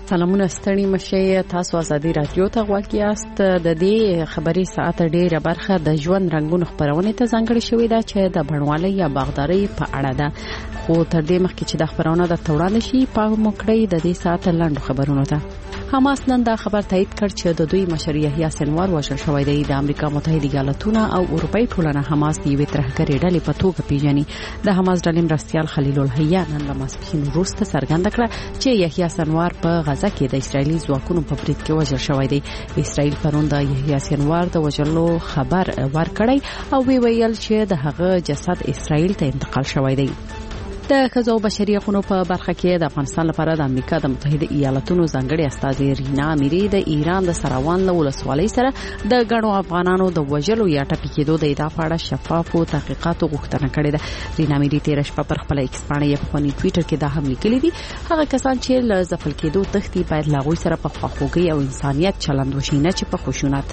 سلامونه ستړي مشه تاسو ازادي رادیو ته غواړئ یاست د دې خبري ساعت ډیره برخه د ژوند رنگونو خبرونه ته ځانګړي شوې ده چې د بڼوالۍ یا باغدارۍ په اړه ده خو تر دې مخکې چې د خبرونه د توړاند شي په موکړی د دې ساعت لاندې خبرونه ده حماس نن دا خبر تایید کړ چې د دوی مشر یحیی سنوار وژل شوی دی د امریکا متحده ایالاتونو او اروپאי ټولنه حماس د یوې ترهګرې ډلې په توګه پیژني د حماس ډلې مرستيال خلیل الحیا نن له ماسپښین وروسته څرګنده کړه چې یحیی سنوار په غزه کې د اسرایلی ځواکونو په برید کې وژل شوی دی اسرایل پرون د یحیی سنوار د وژلو خبر ورکړی او ویل چې د هغه جسد اسرایل ته انتقال شوی دی د ښځو بشري حقوقو په برخه کې د افغانستان لپاره د امریکا د متحده ایالاتونو ځانګړي استازي رینا امیری د ایران د سراوان له ولسوالۍ سره د غړو افغانانو د وژلو یا ټپي کېدو د ادعا په اړه شفاف او تحقیقات غوښتنه کړې ده رینا امیری تیر شپه پر خپل ایکس باندې په ټوئیټر کې دا هم لیکلي دي هغه کسان چې له ځپل کېدو تختی باید لاغوي سره په خواخوږي او انسانيت چلند وشي نه چې په خشونت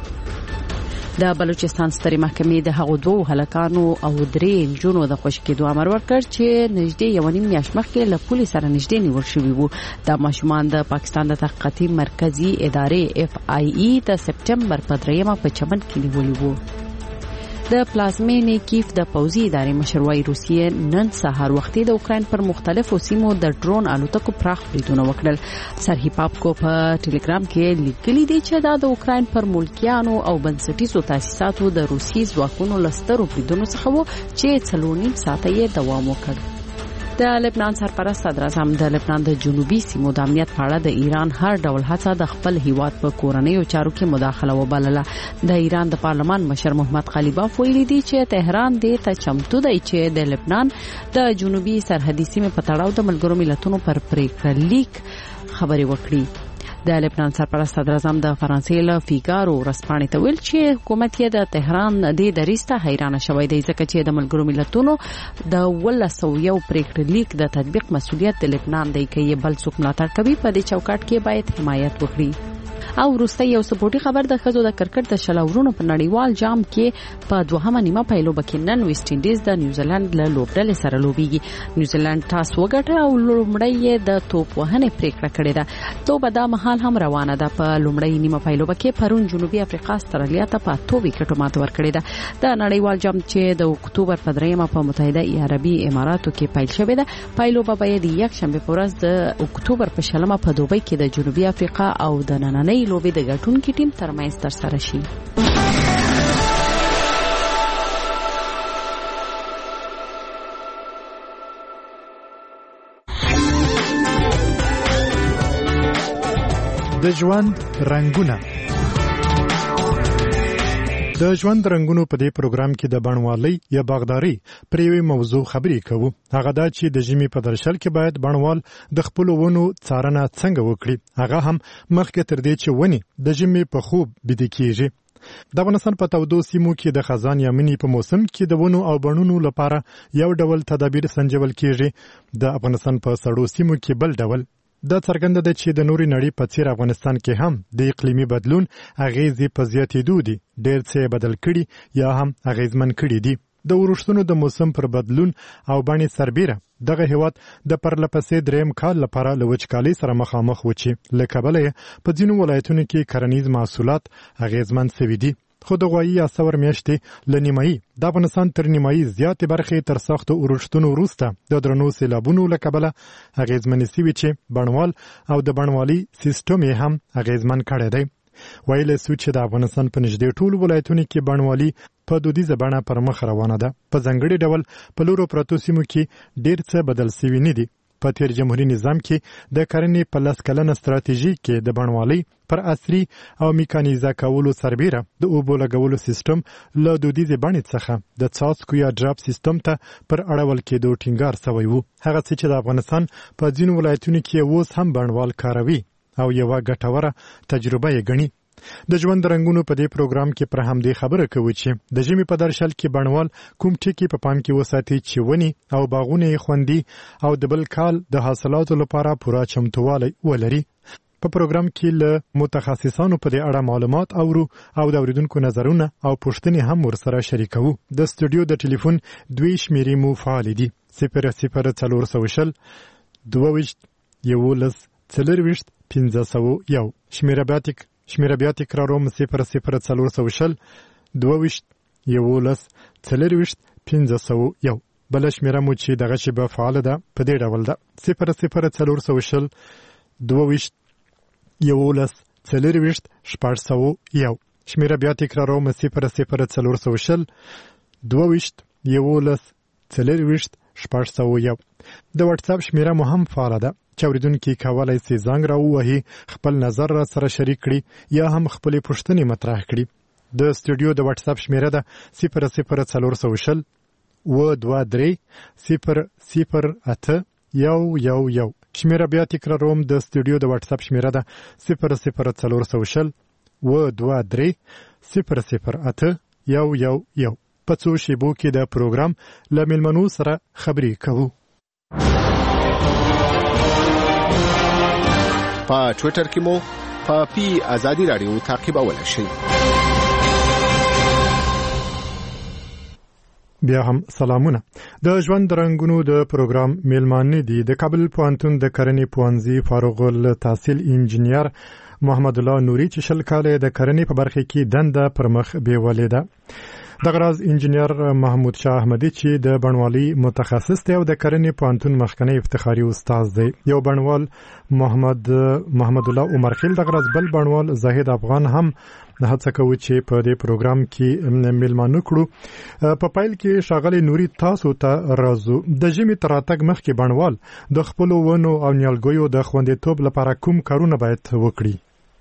د بلوچستان سترې محکمې د هغو دوه هلکانو او درې جنونو د خوشی کېدو امر ورکړ چې نږدې یو نیم میاشت مخکې له پولیس سره نږدې نیول شوي وو د ماشومان د پاکستان د تحقیقاتي مرکزی ادارې FIE د سپټمبر په 3 په چمن کې نیولې وو د پلازمینې کیف د پوځي ادارې مشروعي روسیې نن سهار وختي د اوکرين پر مختلفو سیمو د ډرون الوتکو پراخ بریدونه وکړل سرهی پاپکو په ټلګرام کې لیکلي دي چې دا د اوکرين پر ملکیانو او بنسټیزو تاسیساتو د روسي ځواکونو لسترو بریدونو څخه وو چې 3.5 ساعته یې دوام وکړ د لبنان سرپرست صدر اعظم د لبنان د جنوبي سیمو د امنیت په اړه د ایران هر ډول هڅه د خپل هیواد په کورنیو چارو کې مداخله وبلله د ایران د پارلمان مشر محمد خلیباف ویلي دی چې تهران دې ته چمتو دی چې د لبنان د جنوبي سرحدي سیمې په تړاو د ملګرو ملتونو پر پریکړه لیک خبري وکړي د لبنان سرپرست صدر اعظم د فرانسې له فیګارو رسپانې ته ویل چې حکومت یې د تهران د دریسته حیرانه شوی دی ځکه چې د ملګرو ملتونو د 1901 پریکړه لیک د تطبیق مسؤلیت د لبنان دی کې بل څوک ملاتړ کوي په دې چوکاټ کې باید حمایت وکړي او وروسته یو سپورټي خبر د ښځو د کرکټ د شلورونو په نړیوال جام کې په دوهمه نیمه پیلو کې نن ویسټ انډیز د نیوزیلند له لوبډلې سره لوبيږي نیوزیلند ټاس وګټه او لومړی د توپ وهنې پریکړه کړې ده توپ د مهال هم روانه ده په لومړی نیمه پیلو کې پرون جنوبي افریقا استرالیا ته په 2 وکټو مات ورکړې ده د نړیوال جام چې د اکتوبر په 3 په متحده عربي اماراتو کې پیل شوې ده پیلو به د یک شنبه په ورځ د اکتوبر په 10 په دوبۍ کې د جنوبي افریقا او د نننۍ لوبې د ګټونکو ټیم ترمنځ ترسره شي د ژوند رنگونه د ژوند رنگونو په دې پروګرام کې د بڼوالۍ یا باغدارۍ پر یوې موضوع خبرې کوو هغه دا چې د ژمي په درشل کې باید بڼوال د خپل ونو څارنه څنګه وکړي هغه هم مخکې تر دې چې ونی د ژمي په خوب بيد کېږي د افغانستان په تودو سیمو کې د خزان یا مني په موسم کې د ونو او بڼونو لپاره یو ډول تدابیر سنجول کېږي د افغانستان په سړو سیمو کې بل ډول دا څرګنده ده چې د نوري نړۍ په څیر افغانستان کې هم د اقلیمي بدلون اغیزې په زیاتېدو دي ډېر څه بدل کړي یا هم اغیزمن کړي دي د ورښتونو د موسم پر بدلون او باندې سربیره دغه هیواد د پرلپسې دریم کال لپاره له وچکالۍ سره مخامخ و چې له کبله په ځینو ولایتونو کې کرنیز محصولات اغیزمن شوي دي خو د غوایي یا څور میاشتې له نیمایي د افغانستان تر نیمایي زیاتې برخې تر سختو اورښتونو وروسته د درنو سیلابونو له کبله اغیزمنې شوي چې بڼوال او د بڼوالۍ سیستم یې هم اغیزمن کړی دی ویلی سو چې د افغانستان په نږدې ټولو ولایتونو کې بڼوالي په دودیزه بڼه پر مخ روانه ده په ځانګړي ډول په لورو پرتو سیمو کې ډېر څه بدل شوي نه دي په تیر جمهوریت نظام کې د کرنې په 10 کلنه ستراتیژي کې د بڼوالۍ پر عصري او میکانیزه کولو سربیره د اوبو لګولو سیستم له دودیزه بڼې څخه د څاڅکو یا ډراپ سیستم ته پر اړول کېدو ټینګار شوی وو هغه څه چې د افغانستان په ځینو ولایتونو کې اوس هم بڼوال کاروي او یو ګټوره تجربه یې ګڼي د ژوند رنگونو په دې پروګرام کې پر همدې خبره کوي چې د ژمي په درشل کې بڼوال کوم ټکي په پام کې وساتي چې ونی او باغونه یې خوندي او د بل کال د حاصلاتو لپاره پوره چمتووالی ولري په پروګرام کې له متخصصانو په دې اړه معلومات اورو او د اوریدونکو نظرونه او پوښتنې هم ورسره شریکوو د استودیو د ټلیفون 2 شمیرې مو فعال دي 00 420 22 11 40 1501 شمیره بیا تکراروم 00400 22 11 40 1501 بل شمیره مو چې دغه شی به فعال ده په دې ډول ده 00400 22 11 40 1501 شمیره بیا تکراروم 00400 22 11 40 1501 د واتس اپ شمیره مو هم فعال ده چې اوریدونکو کولای شي زنګ راووهي خپل نظر را سره شریک کړي یا هم خپل پوښتنې مطرح کړي د استودیو د واتس اپ شمیره ده 00400 و23 008 111 شمیره بیا تکراروم د استودیو د واتس اپ شمیره ده 00400 و23 008 111 په څو شیبو کې د پروګرام له میلمنو سره خبرې کوو په ټوئیټر کې مو په پی آزادی رادیو تعقیبولای شئ. بیا هم سلامونه. د ژوند رنگونو د پروګرام میلمانه دي د کابل پوهنتون د کرنې پوهنځي فارغ التحصیل انجینیر محمد الله نوري چې شل کاله د کرنې په برخه کې دنده پرمخ بیولې ده. د غراز انجینیر محمود شاه احمدی چې د بڼوالۍ متخصص دی او د کرنې پوهنتون مخکنی افتخاري استاد دی. یو بڼوال محمد الله عمر خیل د غراز بل بڼوال زاهد افغان هم هڅه کوي چې په دې پروګرام کې میلمانه کړو. په پایل کې شاغلي نوري تاسو ته راځو د ژمي تر راتګ مخکې بڼوال د خپل ونو او نیالګیو د خوندیتوب لپاره کوم کارونه باید وکړي؟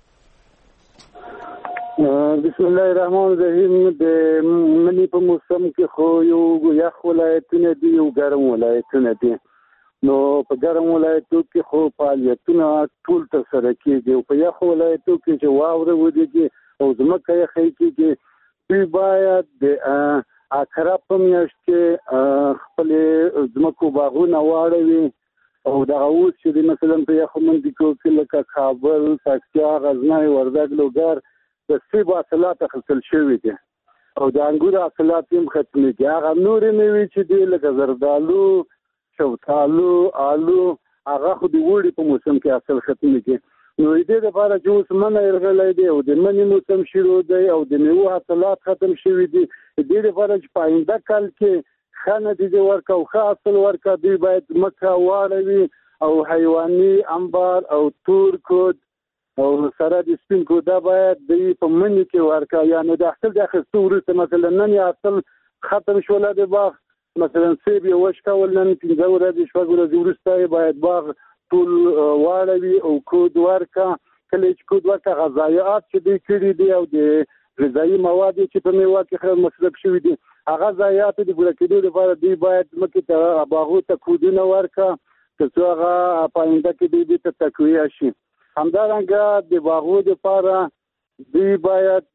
بسم الله الرحمن الرحیم. د منی په موسم کې خو یو یخ ولایتونه دي او ګرم ولایتونه دي. نو په ګرم ولایتو کې خو فعالیتونه ټول ترسره کېږي او په یخ ولایتو کې چې واوره ودیږي او ځمکه یخی کېږي دوی باید د اکراب په میاشت کې خپل ځمکو باغونه واړوي او دغه اوس چې مثلا په یخو منطقو کې لکه کابل، پکتیا، غزنی، وردګ، لوګر د سیب حاصلات اخیستل شوي دي او د انګور حاصلات هم ختمېږي. هغه نورې میوې چې دي لکه زردالو، شفتالو، آلو هغه خو د اوړي په موسم کې حاصل ختمېږي. نو د دې لپاره چې اوس منی راغلی دی او د مني موسم شروع دی او د میوو حاصلات ختم شوي دي، د دې لپاره چې په آینده کال کې ښه نتیجه ورکړه او ښه حاصل ورکړه دوی باید ځمکه واړوي او حیواني انبار او تور کود او سره د سپین کودا باید د په منی کې ورکا. یعنی د حاصل د اخیستو وروسته مثلا نن حاصل ختم شول د باغ مثلا سیب یو وشکول نن 15 ورځې شپږ ورځې وروسته باید باغ ټول واړوي او کود ورکا. کله چې کود ورکا غذایات چې دوی کړي دي او د غذایي مواد چې په میوه کې مصرف شوي دي هغه غذایات د پوره کېدو لپاره دوی باید مکه ته باغو ته کودونه ورکا چې هغه په آینده کې دوی ته تقویه شي. همدارنګه د باغو لپاره دوی باید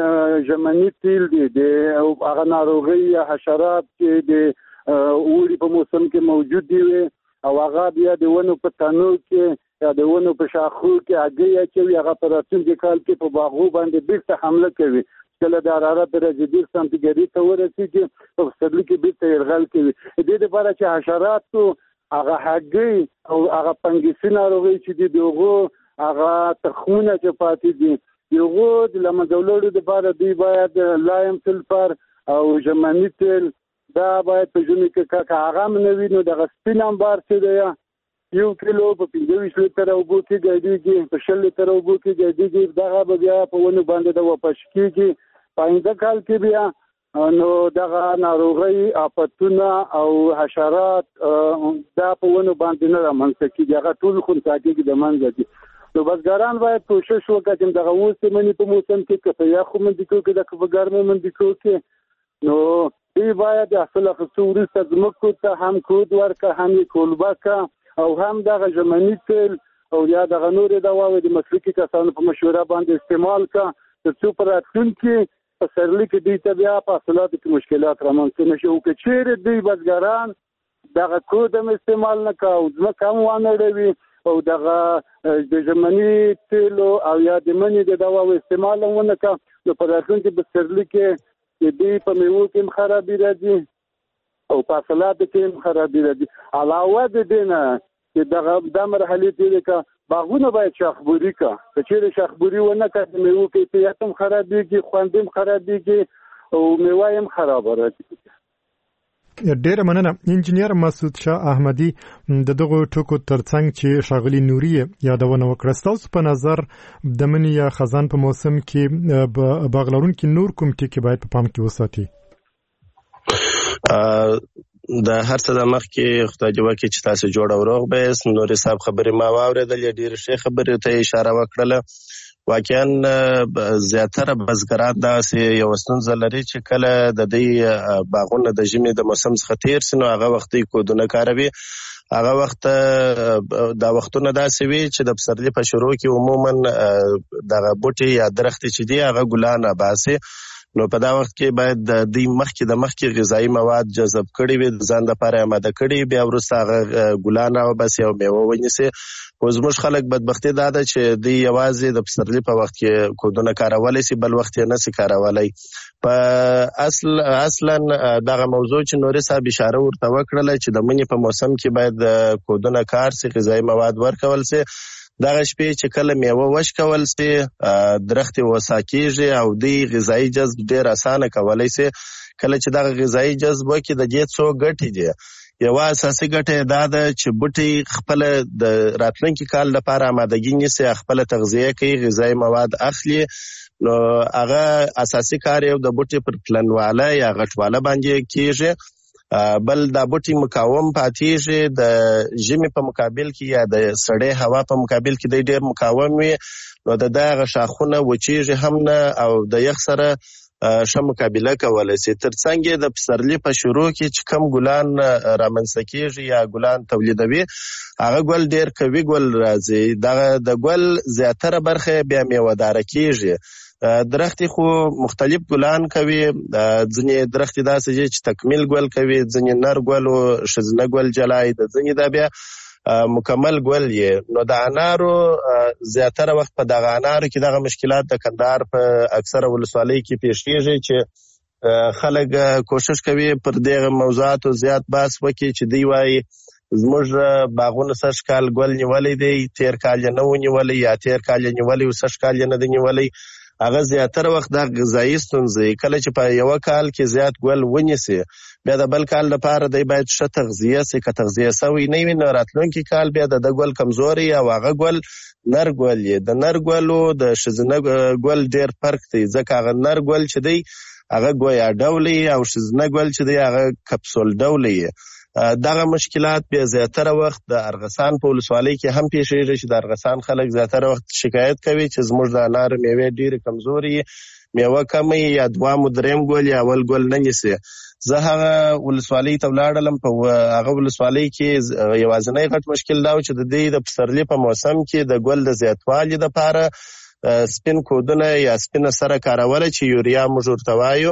ژمني تیل دي د هغه ناروغي یا حشرات چې د اوړي په موسم کې موجود دي او هغه بیا د ونو په تنو کې یا د ونو په شاخو کې هګۍ اچوي هغه په راتلونکي کال کې په باغو باندې بیرته حمله کوي. کله د حرارت درجه 10 سانتیګریډ ته ورسیږي په پسرلي کې بیرته یرغل کوي. د دې لپاره چې حشراتو هغه هګۍ او هغه فنګسي ناروغي چې دي دغه هغه تخمونه چې پاتې دي یو د لمدولړو د لپاره دوی باید لایم سلفر او ژمني تیل دا باید په ژمي کې هغه منوي. نو د سپین انبار چې دی 1 کیلو په 25 لیتر اوبو کې ګډېږي په 60 لیتر اوبو کې ګډېږي. دغه بیا په ونه باندې د واپس کېږي په آینده کال کې بیا نو دغه ناروغي آفتونه او حشرات دا په ونه باندې نه رامنځته کېږي هغه ټول خونساکېږي د منځه دي. نو بزګران باید کوشش وکړي چې دغه اوس منی په موسم کې په یخو منطقو کې د په ګرمو منطقو کې نو دوی باید د حاصل اخیستو وروسته ځمکو ته هم کود ورکړه هم یې کولبکه او هم دغه ژمني تیل او یا دغه نورې دواوې د مسلکي کسانو په مشوره باندې استعمال کړه تر څو په راتلونکي په پسرلي کې دوی ته بیا په حاصلاتو کې مشکلات رامنځته نه شي. او که چیرې دوی بزګران دغه کود هم استعمال نه کوي او ځمکه هم وانړوي او دغه د ژمني تیلو او یا د مني د دواو استعمال هم ونه کوي نو په راتلونکي پسرلي کې دوی په میوو کې هم خرابي راځي او په حاصلاتو کې هم خرابي راځي. علاوه د دې نه چې دا مرحلې تېرې کړه باغونه باید شاخبوري کا چې شاخبوري ونه کړي میوه کیفیت هم خرابېږي خوند هم خرابېږي او میوه هم خراب راځي. ډیره مننه انجنیر مسعود شاه احمدي د دغه ټکو ترڅنګ چې شاغلي نوري یادونه وکړه. تاسو په نظر د منی یا خزان په موسم کې باغلرون کې نور کوم ټکي باید په پام کې وساتي؟ د هر څه د مخ کې خدای جوړ کې چې تاسو جوړ او روغ به نور حساب خبرې ما واوریدل ډیر ښه خبرې ته اشاره وکړه. واقعا زیاتره بزګران داسې یو ستونزه لري چې کله د دې باغونه د ژمي د موسم څخه تیر سي نو هغه وختي کودونه کاروي. هغه وخت دا وختونه داسې وي چې د پسرلي په شروع کې عموما دغه بوټي یا درختې چې دي هغه ګلان باسي. نو په دا وخت کې باید د دې مخکې غذایی مواد جذب کړي وي د ځان لپاره آماده کړي بیا وروسته هغه ګلان او بس یو میوه ونیسي. خو زموږ خلک بدبختي دا ده چې دوی یوازې د پسرلي په وخت کې کودونه کارولی سي بل وخت یې نسي کارولی. په اصلا دغه موضوع چې نوري صاحب اشاره ورته وکړله چې د مني په موسم کې باید کودونه کار سي غذایی مواد ورکول سي. دغه شپې چې کله میوه وشکول سي درخت وسا کیږي او دی غذایی جذب ډیر اسانه کولی سي. کله چې دغه غذایی جذب وکړي د دې څو ګټې دي. یو اساسي ګټه دا ده چې بوټي خپل د راتلونکي کال لپاره آمادګي نیسي خپل تغذیه کوي غذایی مواد اخلي. نو هغه اساسي کار یو د بوټي پر پلنواله یا غټواله باندې کیږي. بل دا بوټي مقاوم پاتېږي د ژمي په مقابل کې یا د سړې هوا په مقابل کې دی ډېر مقاوم وي. نو دغه شاخونه وچیږي هم نه او د یخ سره ښه مقابله کولی سي. ترڅنګ د پسرلي په شروع کې چې کم ګلان رامنځته کېږي یا ګلان تولیدوي هغه ګل ډېر قوي ګل راځي. دغه د ګل زیاتره برخه بیا میوه‌داره کېږي. درختي خو مختلف ګلان کوي. ځینې درختي داسې دي چې تکمیل ګل کوي ځینې نر ګل او ښځینه ګل جلای د ځینې دا بیا مکمل ګل یې. نو د انارو زیاتره وخت په دغه انارو کې دغه مشکلات د کندهار په اکثره ولسوالۍ کې پیښ کېږي چې خلک کوشش کوي پر دغه موضوعاتو زیات بحث وکړي چې دوی وایي زموږ باغونه سږ کال ګل نیولی دی تیر کال یې نه و نیولی یا تیر کال یې نیولی او سږ کال یې نه دی نیولی. هغه زیاتره وخت د غذایی ستونزې کله چې په یو کال کې زیات ګل ونیسي بیا د بل کال لپاره دی باید ښه تغذیه سي. که تغذیه سوی نه وي نو راتلونکي کال بیا د ګل کمزوري او هغه ګل نر ګل یې د نر ګلو د ښځینه ګل ډېر فرق دی ځکه هغه نر ګل چې دی هغه ګویا ډولی او ښځینه ګل چې دی هغه کپسول ډولی یې. دغه مشکلات بیا زیاتره وخت د ارغسان په ولسوالۍ کې هم پیښیږي چې د ارغسان خلک زیاتره وخت شکایت کوي چې زموږ د انار میوې ډېرې کمزوري میوه کمه یا دوام دریم ګل یا اول ګل نه نیسي. زه هغه ولسوالۍ ته ولاړلم په هغه ولسوالۍ کې یوازینی غټ مشکل دا و چې د دې د پسرلي په موسم کې د ګل د زیاتوالي دپاره سپین کودونه یا سپینه سره کاروله چې یوریا موږ ورته وایو.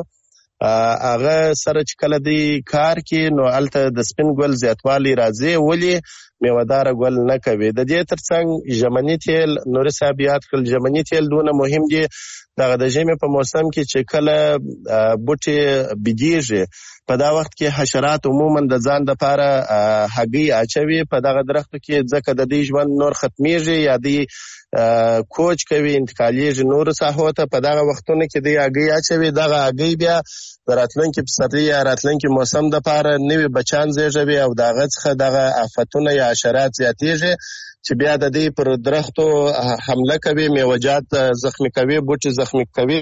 هغه سره چې کله دی کار کې نو هلته د سپین ګل زیاتوالی راځي ولې میوهداره ګل نه کوي. د دې ترڅنګ ژمني تیل نوري صاحب یاد کړل ژمني تیل دونه مهم دي. دغه د ژمي په موسم کې چې کله بوټي بګیږي په دا وخت کې حشرات عموما د ځان لپاره هګۍ اچوي په دغه درختو کې ځکه د دې ژوند نور ختمیږي یا دی کوچ کوي انتقالیږي نور ساحو ته په دغه وختونو کې دی هګۍ اچوي. دغه هګۍ بیا د راتلونکي پسرلي یا راتلونکي موسم دپاره نوي بچان زیږوي او د هغه څخه دغه آفتونه یا حشرات زیاتیږي چې بیا د دې پر درختو حمله کوي میوه‌جات زخمي کوي بوټي زخمي کوي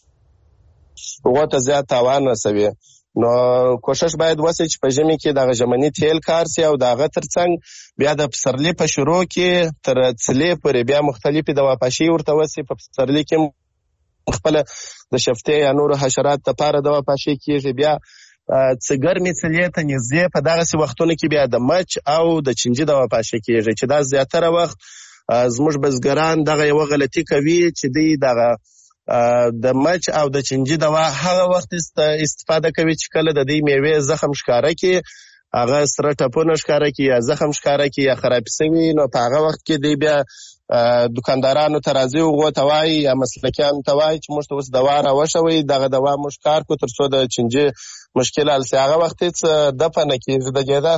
هغو ته زیات تاوان رسوي. نو کوشش باید وسي چې په ژمي کې دغه ژمني تیل کار سي او دغه ترڅنګ بیا د پسرلي په شروع کې تر څلې پورې بیا مختلفې دواپاشي ورته وسي. په پسرلي کې خپل د شفتې یا نورو حشرات لپاره دواپاشي کېږي. بیا څه ګرمې څلې ته نږدې په دغسې وختونو کې بیا د مچ او د چینجي دواپاشي کېږي چې دا زیاتره وخت زموږ بزګران دغه یوه غلطي کوي چې دوی دغه د مچ او د چینجي دوا هغه وخت استفاده کوي چې کله د دې میوې زخم ښکاره کړي هغه سره ټپونه ښکاره کړي یا زخم ښکاره کړي یا خرابې سوي نو په هغه وخت کې دی بیا دکاندارانو ته راځي هغو ته وایي یا مسلکیانو ته وایي چې موږ ته اوس دوا راوښوئ دغه دوا موږ کار کړو تر څو د چینجي مشکل حل سي. هغه وخت هېڅ دفع نه کېږي د ګېده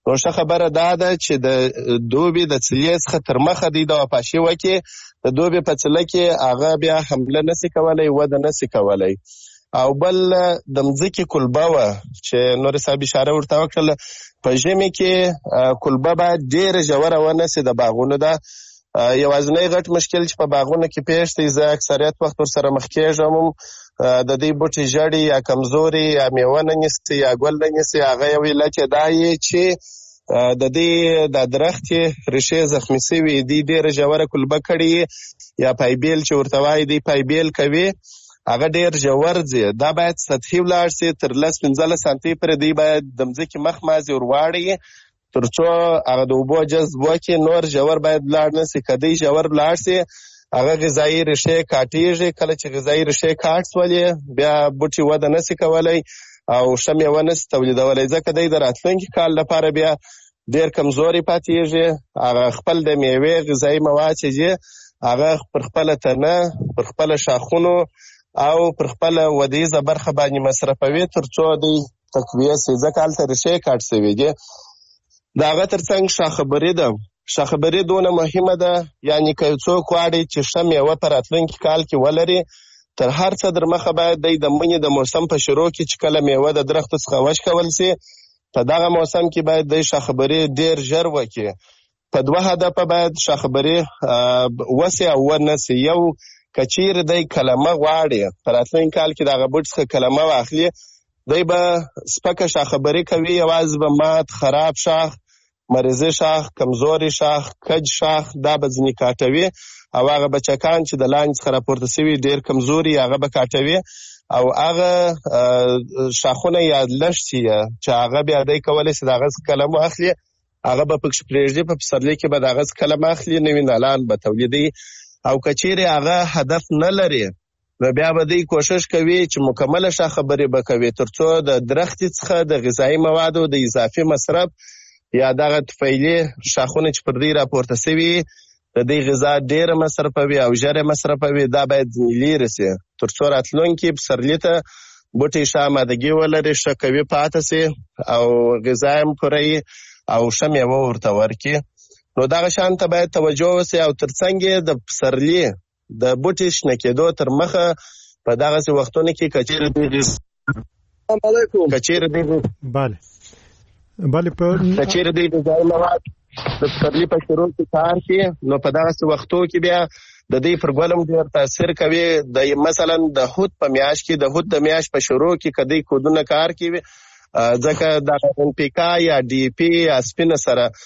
نو ښه خبره دا ده چې د دوبي د څلې څخه تر مخه دی د واپاشي وکړي. د دوبي په څله کې هغه بیا حمله نسی کولی، وده نسی کولی. او بل د مځکې کلبه وه چې نور صاحب اشاره ورته وکړله، په ژمي کې کلبه باید ډېره ژوره ونسي د باغونو ده. یوازینی غټ مشکل چې په باغونو کې پیښ دی، زه اکثریت وخت ورسره مخ کېږم، د دې بوټي ژړي یا کمزوري یا میوه نه نیسي یا ګل نه نیسي. هغه یو علت یې دا یې چې د دې د درخت ریښې زخمي سوي دي، ډېره ژوره کلبه کړي یا پایبیل چې ورته وایي دی پایبیل کوي، هغه ډېر ژور ځي. دا باید سطحي ولاړ سي، تر 10-15 سانتي پورې دی باید د مځکې مخ مازې ورواړي تر څو هغه د اوبو جذب وکړي. نور ژور باید ولاړ نه سي. که دی ژور ولاړ سي هغه غذایي ریښې کاټېږي. کله چې غذایي ریښې کاټ سولې بیا بوټي وده نسي کولی او ښه میوه نسي تولیدولی، ځکه دی د راتلونکي کال لپاره بیا ډېر کمزوري پاتېږي. هغه خپل د میوې غذایي مواد چې دي هغه پر خپله تنه، پر خپله شاخونو او پر خپله ودیزه برخه باندې مصرفوي تر څو دی تقویه سي، ځکه هلته ریښې کاټ سوي دي. د هغه تر څنګ شاخبري ده. شاخبري دونه مهمه ده، یعنی که څوک غواړي چې ښه میوه په راتلونکي کال کې ولري، تر هر څه در مخه باید دی د مني د موسم په شروع کې چې کله میوه د درختو څخه وشکول سي، په دغه موسم کې باید دی شاخبري ډېر ژر وکړي. په 2 هدفه باید شاخبري وسي او ونسي. یو، که چیرې دی کلمه غواړي په راتلونکي کال کې د هغه بوټ څخه کلمه واخلي، دی به سپکه شاخبري کوي، یوازې به مات خراب شاخ، مریضي شاخ، کمزوري شاخ، کج شاخ دا به ځینې کاټوي، او هغه بچکان چې د لاندې څخه راپورته سوي ډېر کمزوري هغه به کاټوي، او هغه شاخونه یا لښتي چې هغه بیا دی کولی سي د هغه څخه کلم واخلي، هغه به پکښې پرېږدي، په پسرلي کې به د هغه څخه کلم اخلي، نوي نالان به تولیدوي. او که چیرې هغه هدف نه لري نو بیا به دی کوشش کوي چې مکمله شاخبري به کوي تر څو د درختي څخه د غذایي موادو د اضافي مصرف یا دغه طفیلي شاخونه چې پر دی راپورته سوي د دې غذا ډېره مصرفوي او ژر مصرفوي، دا باید لیرې سي تر څو راتلونکي پسرلي ته بوټي ښه آمادګي ولري، ښه قوي پاته سي او غذا هم پوره او ښه میوه ورته ورکړي. نو دغه شان ته باید توجه وسي. او ترڅنګ د پسرلي د بوټي شنه کېدو تر مخه په دغسې وختونو کې کچېرې دی غذایي مواد د پسرلي په شروع کې کار شي، نو په دغسې وختو کې بیا د دې پر ګل هم ډېر تاثیر کوي. د مثلا د هود په میاشت کې، د هود د میاشت په شروع کې که دی کودونه کار کوي، ځکه د NPK یا DAP یا سپینه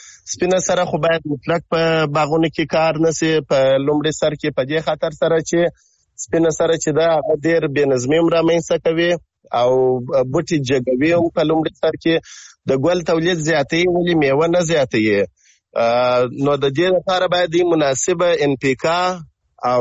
سره خو باید مطلق په باغونو کې کار نسي په لومړي سر کې، په دې خاطر سره چې سپینه سره چې دا ډېر بې نظمي هم رامنځته کوي او بوټي جګوي هم په لومړي سر کې، د ګل تولید زیاتوي ولې میوه نه زیاتوي. نو د دې لپاره باید مناسبه NPK او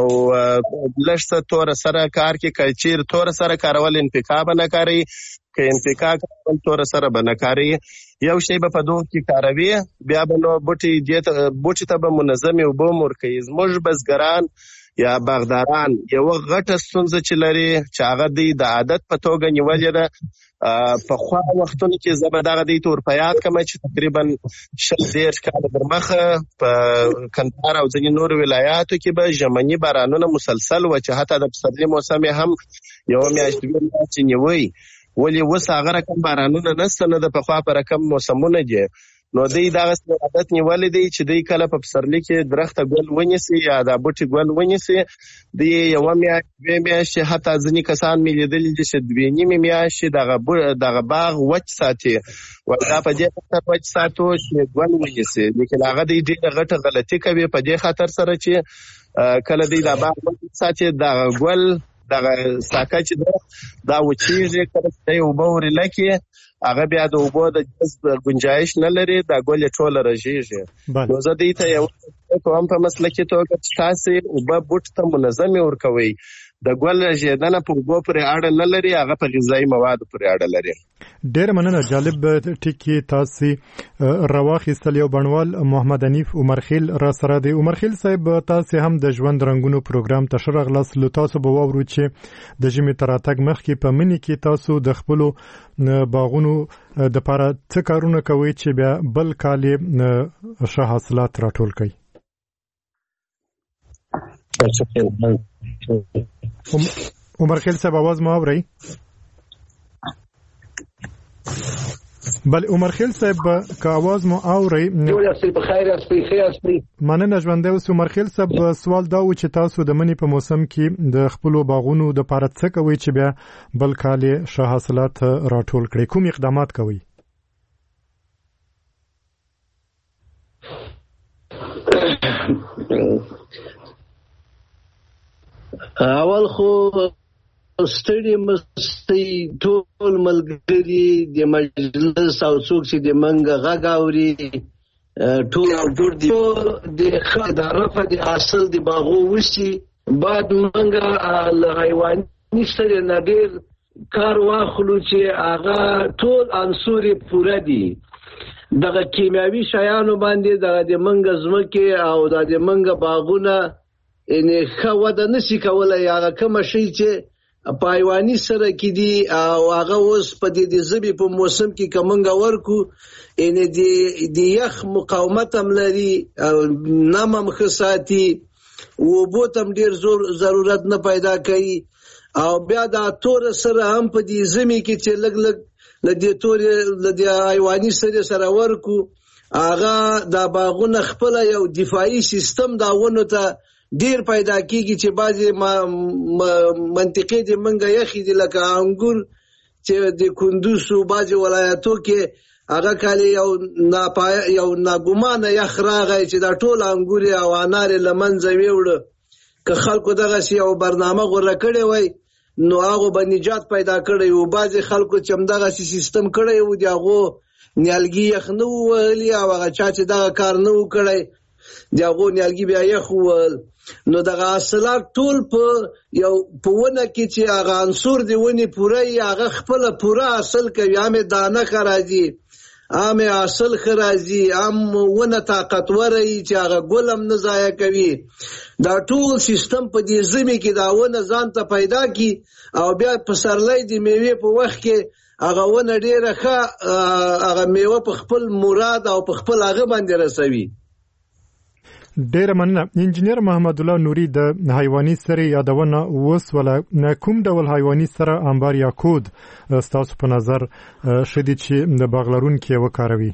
لږ توره سره کار کې، که چیرې توره سره کارول NPK به نه کاروي، که NPK کارول توره سره به نه کاروي، یو شی به په دوه کې کاروي، بیا به نو بوټي ته به منظمې اوبه ورکوي. زموږ بزګران یا باغداران یو غټه ستونزه چې لري چې هغه دی د عادت په توګه نیولې ده. په خوا وختونو کې زه به دغه دی ته ورپیاد کړم چې تقریبا 10 کاله در مخه په کندهار او ځینې نورو ولایاتو کې به ژمني بارانونه مسلسل و چې حتی د پسرلي موسم هم یوه میاشت 2 میاشتې نیوی، ولې اوس هغه رقم بارانونه نسته، نه د پخوا په رقم موسمونه دي. نو دی دغسې عادت نیولی دی چې دی کله په پسرلي کې درخته ګل ونیسي یا د بوټي ګل ونیسي، دی 1 میاشت 2 میاشتې، حتی ځینې کسان مې لیدلي دي چې 2.5 میاشتې دغه باغ وچ ساتي، دا په دې خاطر وچ ساتو چې ګل ونیسي. لیکن هغه دی ډېره غټه غلطي کوي په دې خاطر سره چې کله دی دا باغ وچ ساتي، دغه ګل دغه ساکه چې دا وچېږي، کله چې دی اوبه ورلکي هغه بیا د اوبو د جذب گنجایش نه لري، دا ګل یې ټوله رژېږي. نو زه دې ته یو کوم په مسلکي توګه چې تاسې اوبه بوټ ته منظمې ورکوئ. د ګل رژېدنه په اوبو پورې اړه نه لري، هغه په غذایي موادو پورې اړه لري. ډېر مننه. جالب ټکی تاسو راواخیستل. یو بڼوال محمد حنیف عمرخیل را سره دی. عمرخیل صاحب تاسو هم د ژوند رنگونو پروګرام ته شرغلاس لو. تاسو به واورو چې د ژمي تراتګ مخکې په منی کې تاسو د خپل باغونو د لپاره څه کارونه کوي چې بیا بل کال ښه حاصلات راټول کړئ؟ عمرخیل صاحب आवाज مو اورئ؟ بله عمرخیل صاحب که आवाज مو اورئ؟ مننه ژوندی اوسئ. عمرخیل صاحب سوال دا و چې تاسو د منی په موسم کې د خپلو باغونو د لپاره څه کوئ چې بیا بل کال ښه حاصلات راټول کړئ؟ کوم اقدامات کوئ؟ اول خو ستړي مستي ټول ملګري د مجلس او څوک چې د منګه غږ اوري ټول جوړ دي د خدارفه د حاصل د باغو وشي بعد منګه له حیواني سره نه ډېر کار واخلو چې هغه ټول عنصر پوره دي. دغه کیمیاوي شیانو باندې د منګه ځمکې او د منګه باغونه یعنې ښه وده نشي کولی. هغه کومه شی چې په حیواني سره کې دي او هغه اوس په دې ژبې په موسم کې که موږ ورکو یعنې د یخ مقاومت هم لري او نم هم ښه ساتي، اوبو ته هم ډېر ضرورت نه پیدا کوي. او بیا دا توره سره هم په دې ژمي کې چې لږ لږ له دې تورې له دې حیواني سره ورکو هغه دا باغونه خپله یو دفاعي سیستم دا ونو ته ډیر پیدا کیږي چې بعضی منطقې د منګه یخي دي لکه انګور چې د کندوز او بعضی ولایتو کې هغه کالی یو ناګمانه یخ راغی چې دا ټول انګور او انار له منځه ویوړه. که خلکو دغسې یو برنامه غوره کړې وای نو هغو به نجات پیدا کړی و. بعضې خلکو چې همدغسې سیستم کړی و د هغو نیالګي یخ نه و وهلي او هغه چا چې دغه کار نه و کړی د هغو نیالګي بیا یخ ووهل. نو دغه حاصلات ټول په ونه کې چې هغه عنصر د ونې پوره وي هغه خپله پوره حاصل کوي. هم دانه ښه راځي، هم حاصل ښه راځي، هم ونه طاقتوره وي چې هغه ګل هم نه ضایع کوي. دا ټول سیستم په دې ژمي کې دا ونه ځان ته پیدا کړي او بیا پسرلی د میوې په وخت کې هغه ونه ډېره ښه هغه میوه په خپل مراد او په خپل هغه باندې رسوي. ډېره مننه. انجینر محمد الله نوري د حیواني سرې یادونه وسوله. کوم ډول حیواني سره انبار یا کود ستاسو په نظر ښه دي چې د باغ لرونکي یې وکاروي؟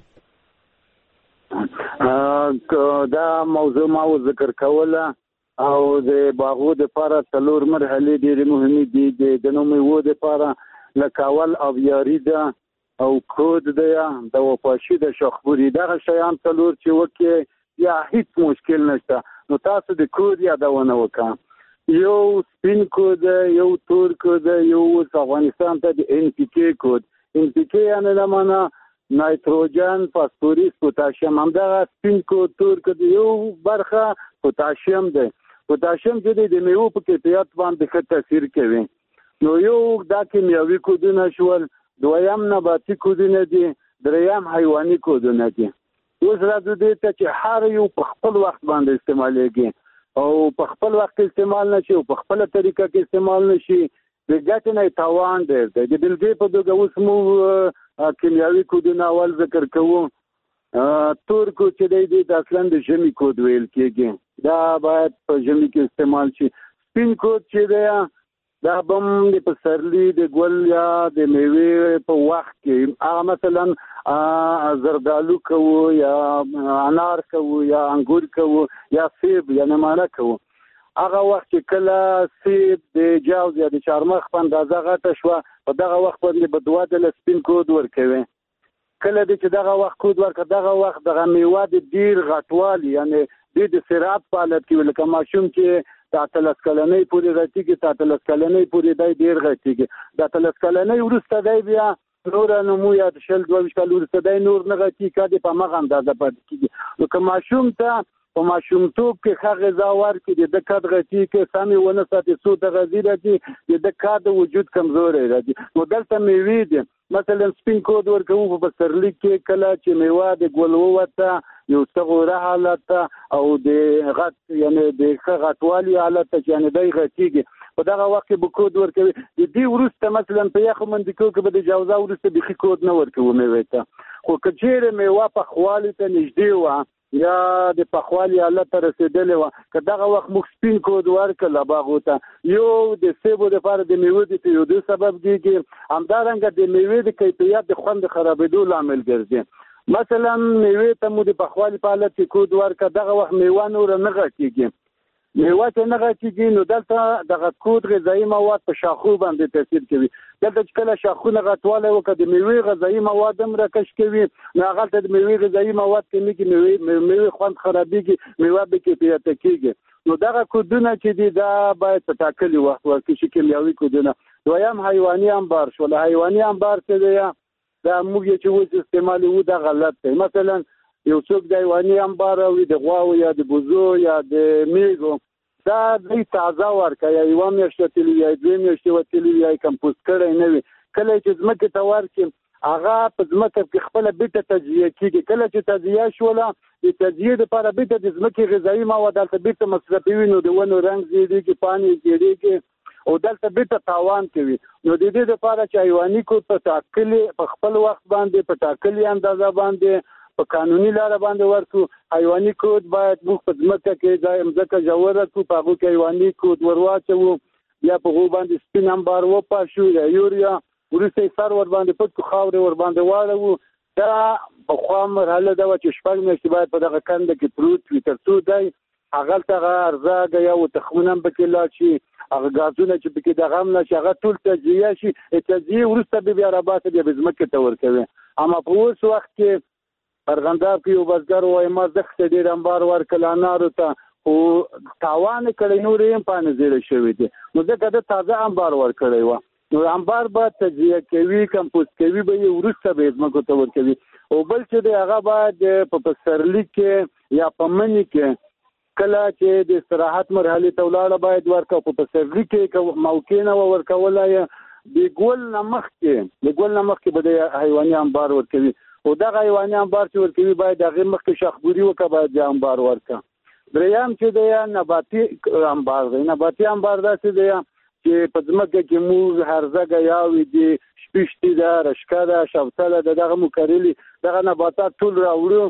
دا موضوع ما ذکر کوله او د باغو دپاره څلور مرحلې ډېرې مهمې دي. د نومیو دپاره لکه اول آبیاري ده او کود ده، د وپاشي ده، شاخبوري. دغه شیان څلور چې وکړي یا هیڅ مشکل نشته. نو تاسو د کود یادونه وکړه. یو سپین کود، یو تور کود، یو افغانستان ته د NPK کود. NPK یعنې لمنه نایتروجن، فاسفورس، پوتاشیم. همدغه سپین کود، تور کود یو برخه پوتاشیم دی. پوتاشیم چې د میوو په کیفیت باندې ښه تاثیر کوي. نو یو دا کیمیاوي کودونه شول، دویم نباتي کودونه دي، دریم حیواني کودونه دي. اوس راځو دې ته چې هر یو په خپل وخت باندې استعمالیږي او په خپل وخت استعمال نشي او په خپله طریقه کې استعمال نشي، د ګټې نه تاوان ډېر دی. د بېلګې په توګه اوس موږ کیمیاوي کودونه اول ذکر کوو. تور کود چې دی د اصلا د ژمي کود ویل کېږي، دا باید په ژمي کې استعمال شي. سپین کود چې دی دا بم د پسرلی د ګل یا د میوې په وخت کې هغه مثلا زردالو کوو یا انار کوو یا انګور کوو یا سیب یا نمانه کوو. هغه وخت چې کله سیب د جوز یا د چارمغز په اندازه غټه شوه په دغه وخت باندې به دوه ډوله سپین کود ورکوي. کله چې دغه وخت کود ورکړه دغه وخت دغه میوه د ډېر غټوالي یعنې د سرعت په حالت کې لکه ماشوم چې د 13 کلنۍ پورې غټېږي، 13 کلنۍ پورې دی ډېر غټېږي. د 13 کلنۍ وروسته دی بیا نور نمو یا 22 کال وروسته دی نور نه غټېږي، کله په همغه اندازه پاتې کېږي. نو که ماشوم ته په ماشومتوب کې ښه غذا ورکړي، د ده قد غټېږي، سمې ونه ساتي، څو تغذي راځي، د ده قد وجود کمزوری راځي. نو دلته میوې دي، مثلا سپین کود ورکوو په پسرلي کې کله چې میوه د ګل ووته یو څه غوره حالت او د غټ یعنی د غټوالي حالت چې یعنی دای غټیږي په دغه وخت کې به کود ورکوي. د دې وروسته مثلا په یخ منطقو کې به د جوزا وروسته بخي کود نه ورکوو میوه ته. خو که چیرې میوه پخوالي ته نږدې وه یا د پخوالي حالت ته رسیدلې وه که دغه وخت موږ سپین کود ورکړل باغو ته یو د سیبو دپاره د میوې د تویېدو سبب کېږي همدارنګه د میوې د کیفیت د خوند د خرابېدو لامل ګرځي. مثلا میوې ته مو د پخوالي په حالت کې کود ورکړه دغه وخت میوه نوره نه غټېږي. میوه چې نه غټېږي نو دلته دغه کود غذایي مواد په شاخو باندې تاثیر کوي. دلته چې کله شاخونه غټوالی وکړه د میوې غذایي مواد هم راکش کوي نو هغلته د میوې غذایي مواد کمیږي میوې خوند خرابېږي میوه بې کیفیته کېږي. نو دغه کودونه چې دي دا باید په ټاکلي وخت ورکړي شي کیمیاوي کودونه. دویم حیواني انبار شول. حیواني انبار چې دی دا موږ یې چې اوس استعمالوو دا غلط دی. مثلا یو څوک د حیواني انبار وي د غواو یا د بوزو یا د میږو دا دوی تازه ورکړه یا یوه میاشت وتلي وي یا دوې میاشتې وتلي وي یا کمپوست کړی نه وي. کله چې ځمکې ته ورکړي هغه په ځمکه کې خپله بیټه تجزیه کېږي. کله چې تجزیه شوله د تجزیې دپاره بیټه د ځمکې غذایي مواد هلته بیټه مصرفوي نو د ونو رنګ زیږېږي پاڼې زیږېږي او دلته بیټه تاوان کوي. نو د دې دپاره چې حیواني کود په ټاکلي په خپل وخت باندې په ټاکلي اندازه باندې په قانوني لاره باندې ورکړو. حیواني کود باید موږ په ځمکه کې ځمکه ژوره کړو په هغو کې حیواني کود ور واچوو یا په هغو باندې سپین انبار وپاشو یا یوریا وروسته یې سر ور باندې پټ کړو خاورې ور باندې واړوو. دا پخوا مرحله ده وه چې 6 میاشتې باید په دغه کنده کې پروت وي تر څو دی هغلته هغه ارزاګه یا تخمونه هم پکې لاړ شي هغه ګازونه چې پکې دغه هم نه شي هغه ټول تجزیه شي. تجزیې وروسته بیا راباسه بیا به ځمکې ته ورکوي. اما په اوس وخت کې ارغنداب کې یو بزګر وایي ما زښته ډېر انبار ورکړل انارو ته خو تاوان یې کړی نورې هم پاڼې زیړې شوې دي نو ځکه ده تازه انبار ورکړی وه. نو انبار به تجزیه کوي کمپوست کوي به یې وروسته به یې ځمکو ته ورکوي. او بل چې دی هغه باید په پسرلي کې یا په مني کې کله چې د استراحت مرحلې ته ولاړه باید ورکړه. په پسرلي کې موقع نه وه ورکولی د ګل نه مخکې به د حیواني انبار ورکوي. او دغه حیواني انبار چې ورکوي باید هغې مخکې شاخبوري وکړه باید د انبار ورکړه. دریم چې دی نباتي انبار دی. نباتي انبار داسې دی چې په ځمکه کې موږ هرزګه یاوې دي شپیشتي ده رشکه ده شوتله ده دغه مو کرلي دغه نباتات ټول راوړو.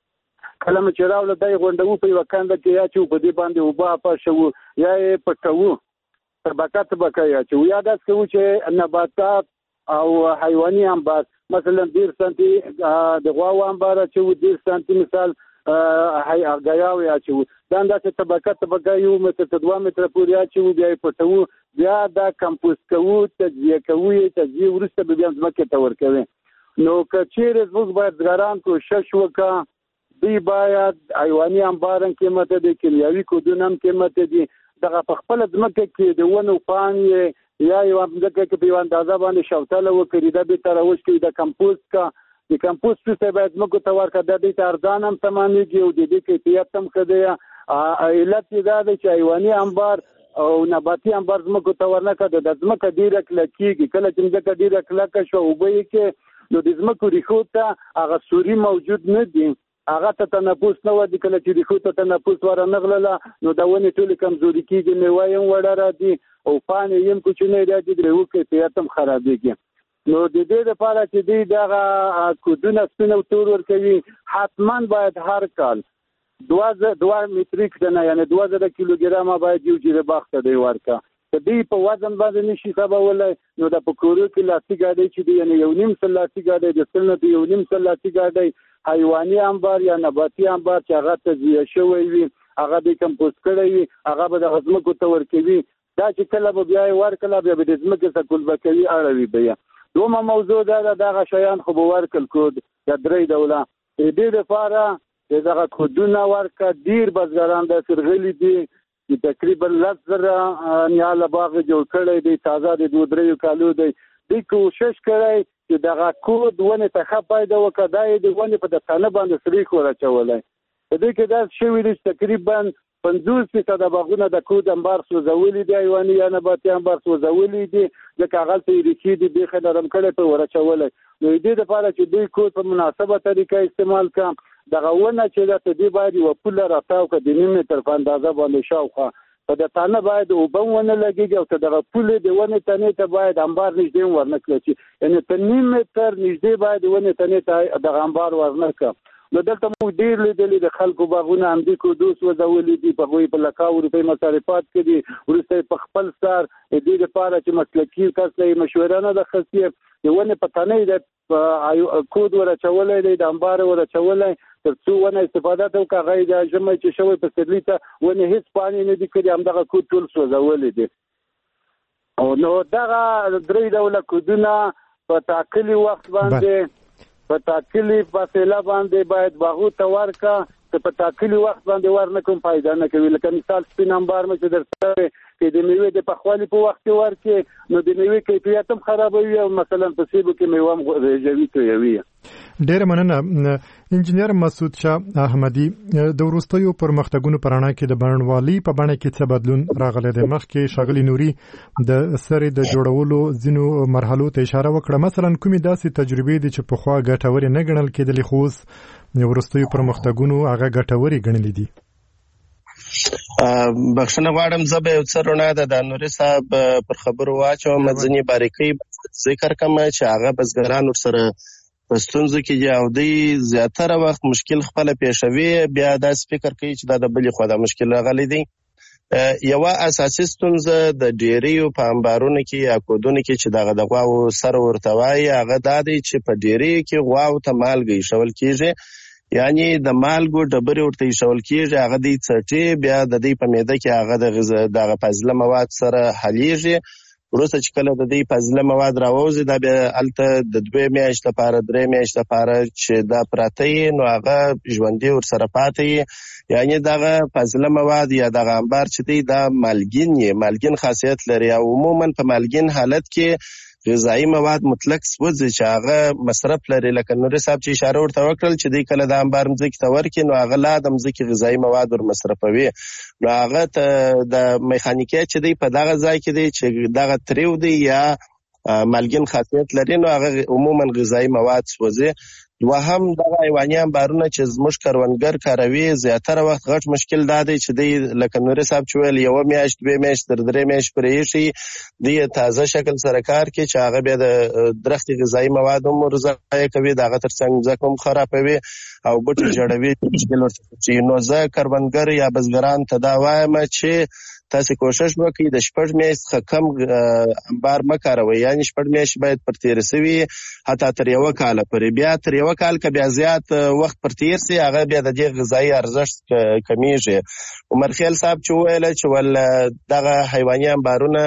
کله مو چې راوړه دا یې غونډوو په یوه کنده کې یا چې په دې باندې اوبه اپاشوو یا یې پټوو طبقه طبقه یې اچوو یا داسې کوو چې نباتات او حیواني انبار مثلا 10 سانتي د غواو انبار اچوو 10 سانتي مثال ګیاو یې اچوو دا همداسې طبقه 1 متر تر 2 متره پورې اچوو بیا یې پټوو بیا دا کمپوست کوو تجزیه کوو یې تجزیې وروسته به بیا ځمکې ته ورکوي. نو که چیرې زموږ بزګران کوشش وکړه دوی باید حیواني انبار هم قیمت دي کیمیاوي کودونه هم قیمت دي دغه په خپله ځمکه کې د ونو پاڼې یا یوه ځمکه کې په یوه اندازه باندې شوتله وکړي دا بېرته راوشکوي د کمپوست کا د کمپوست وروسته باید ځمکو ته ورکړه دا دوی ته ارزان هم تمامېږي او د دې کیفیت هم ښه دی. علت یې دا دی چې حیواني انبار او نباتي انبار ځمکو ته ورنکړه د ځمکه ډېره کلکېږي. کله چې ځمکه ډېره کلکه شوه اوبه یې کې نو د ځمکو ریښو ته هغه سوري موجود نه دي هغه ته تنفس نه ودي. کله چې ریښو ته تنفس ورنغلله نو د ونې ټولې کمزوري کېږي میوه یې هم وړه راځي او پاڼې یې هم کوچنۍ راځي د میوو کیفیت هم خرابېږي. نو د دې لپاره چې دوی دغه کودونه سپین او تور ورکوي حتما باید هر کال 2 متریک دنه یعنی 2000 کیلوګرامه باید یو جیره باغ ته دی ورکړه. که دوی په وزن باندې نشي سبولی نو د په کورو کې لاستي ګاډۍ چې دی یعنی 1.5 سل لاستي ګاډۍ د سل نه د 1.5 سل لاستي ګاډۍ حیواني انبار یا نباتي انبار چې هغه تجزیه شوی وي هغه به کمپوست کړی وي هغه به د ځمکو ته ورکوي. دا چې کله به بیا یې ورکړله بیا به د ځمکې څخه کلبه کوي اړوي به یې. دومره موضوع دا ده دغه شیان خو به ورکړل کود د 3 ډوله د دې لپاره چې دغه کودونه ورکړه. ډېر بزګران داسې راغلي دي چې تقریبا 10,000 نیاله باغ جوړ کړی دی تازه د 2-3 کالو دی. دوی کوشش کړی چې دغه کود ونې ته ښه فایده وکړه دا یې د ونې په د تنه باندې سریښ ور اچولی. په دې کې داسې شوي دي چې تقریبا 50% باغونه د کود انبار سوځولي دي ایواني یا نباتي انبار سوځولي دي د کاغذ ته ریچې دي به خلرم کړي په ورچولې نو دې لپاره چې دوی کود په مناسبه طریقه استعمال کړي دغه ونه چې د دې باندې و پوله راټاو کړي د نیمه تر اندازه باندې شاوخه په د تانه باید وبونه لګیږي او ته دغه پوله د ونه تنه ته باید انبار نږدې ورنکړي چې یعنی په نیمه تر نږدې باید ونه تنه ته دغه انبار ورنکړي نو دلته موږ ډیر لیدلې د خلکو باغونه هم دي کو دوس وځولې دي په غوي په لکاو روپې مصارفات کړي ورسته په خپل سر دې لپاره چې مسلکي کس له مشورانه د خاصیت یوونه پټانې د کود ورچولې د انبار ورچولې تر څو ونه استفاده ته کوي د جمع چې شوی په سلیته ونه هیڅ پانی نه دي کړی هم دغه کود ټول سوځولې دي او نو دغه درې ډول کودونه په تاکلي وخت باندې په تاکلي فاصله باندې باید باغو ته ورکا ته په تاکلي وخت باندې ورنکم فائدہ نه کوي لکه مثال سپین انبار مې چې درته کې د میوې د پخوالي په وخت کې ورکې نو د میوې کیفیت هم خرابوي او مثلا په سیبو کې میوه هم رژوي تویوي. ډېر مننه انجنیر مسعود شاه احمدي. د وروستیو پرمختګونو په اړه کې د بڼوالۍ په بڼه کې څه بدلون راغلی دی؟ مخکې ښاغلي نوري د سرې د جوړولو ځینو مرحلو ته اشاره وکړه، مثلا کومې داسې تجربې دي چې پخوا ګټورې نه ګڼل کېدلې خو اوس وروستیو پرمختګونو هغه ګټورې ګڼلې دي؟ بخښنه غواړم زه به یو څه رڼا د نوري صاحب پر خبرو واچوم ځینې باریکۍ ذکر کوم چې هغه بزګران ورسره په ستونزو کې دي او دوی زیاتره وخت مشکل خپله پیښوي بیا داسې فکر کوي چې دا د بلې خوا دا مشکل راغلی دی. یوه اساسي ستونزه د ډیریو په انبارونو کې یا کودونو کې چې دغه د غواو سر ورته وایي هغه دا دی چې په ډیریو کې غواو ته مالګه ایښول کېږي، یعنی د مالګو ډبرې ورته ایښول کېږي، هغه دی څټي بیا د دې په معده کې هغه دغه فاضله مواد سره حلیږي. وروسته چې کله د دې فاضله مواد راووځي دا بیا هلته د 2 میاشتې لپاره 3 میاشتې لپاره چې دا پراته وي نو هغه ژوندي ورسره پاتې وي، یعنی دغه فاضله مواد یا دغه انبار چې دی دا مالګین خاصیت لري او عموما په مالګین حالت کې غذایی مواد مطلق سوځي چې هغه مصرف لري. لکه نوري صاحب چې اشاره ورته وکړل چې دی کله د انبار مځکې ته ورکړي نو هغه لا د مځکې غذایی مواد ور مصرفوي، نو هغه د میخانیکي چې دی په دغه ځای کې دی چې دغه تریو دی یا مالګین خاصیت لري نو هغه عموما غذایی مواد سوځي. دوهم دغه ایواني انبارونه چې زموږ کروندګر کاروي زیاتره وخت غټ مشکل دا دی چې دی لکه نوري صاحب چې ویل 1 میاشت 2 میاشت تر 3 میاشت پرې ایښي دی تازه شکل سره کار کوي چې هغه بیا د درختي غذایی مواد هم ضایع کوي، د هغه ترڅنګ ځمکه هم خرابوي او بوټي جوړوي مشکل ورته. نو زه کروندګر یا بزګران ته دا وایم چې تاسو کوشش وکړئ د 6 میاشتې څخه کم انبار مه کاروئ، یعنی 6 میاشتې باید پر تیر سوي حتی تر 1 کال پورې، بیا تر 1 کال که بیا زیات وخت پر تیر سي هغه بیا د دې غذایی ارزښت کمیږي. عمر خیل صاحب چې ویل چې ول دغه حیواني انبارونه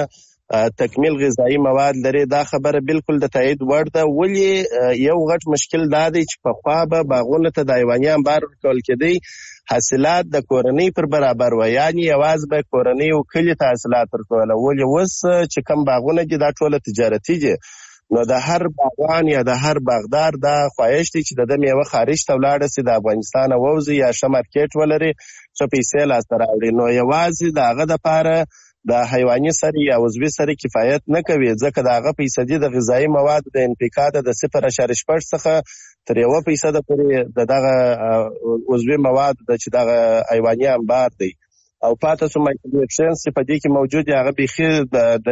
تکمیل غذایی مواد لري دا خبره بالکل د تایید وړ ده. ولی یو غټ مشکل دا دی چې په خوا به باغونه ته د حیواني انبار ورکول کېدی حاصلات د کورنۍ پر برابر و، یعنی یوازې به کورنۍ او کلي ته حاصلات ورکول. ولې اوس چې کم باغونه دي دا ټوله تجارتي دي نو د هر باغوان یا د هر باغدار دا خواهش دی چې د میوه خارج ته ولاړه سي، د افغانستان ووځي یا ښه مارکیټ ولري ښه پیسې لاسته راوړي. نو یوازې د هغه دپاره د حیواني سرې یا عضوي سرې کفایت نه کوي ځکه د هغه فیصدي د غذایي موادو د انفکا د 0.6 څخه تر 1% پورې دغه عضوي مواد د چې دغه حیواني انبار دی او پاتې سو مایکروټرینز چې په دې کې موجود دي هغه بيخي د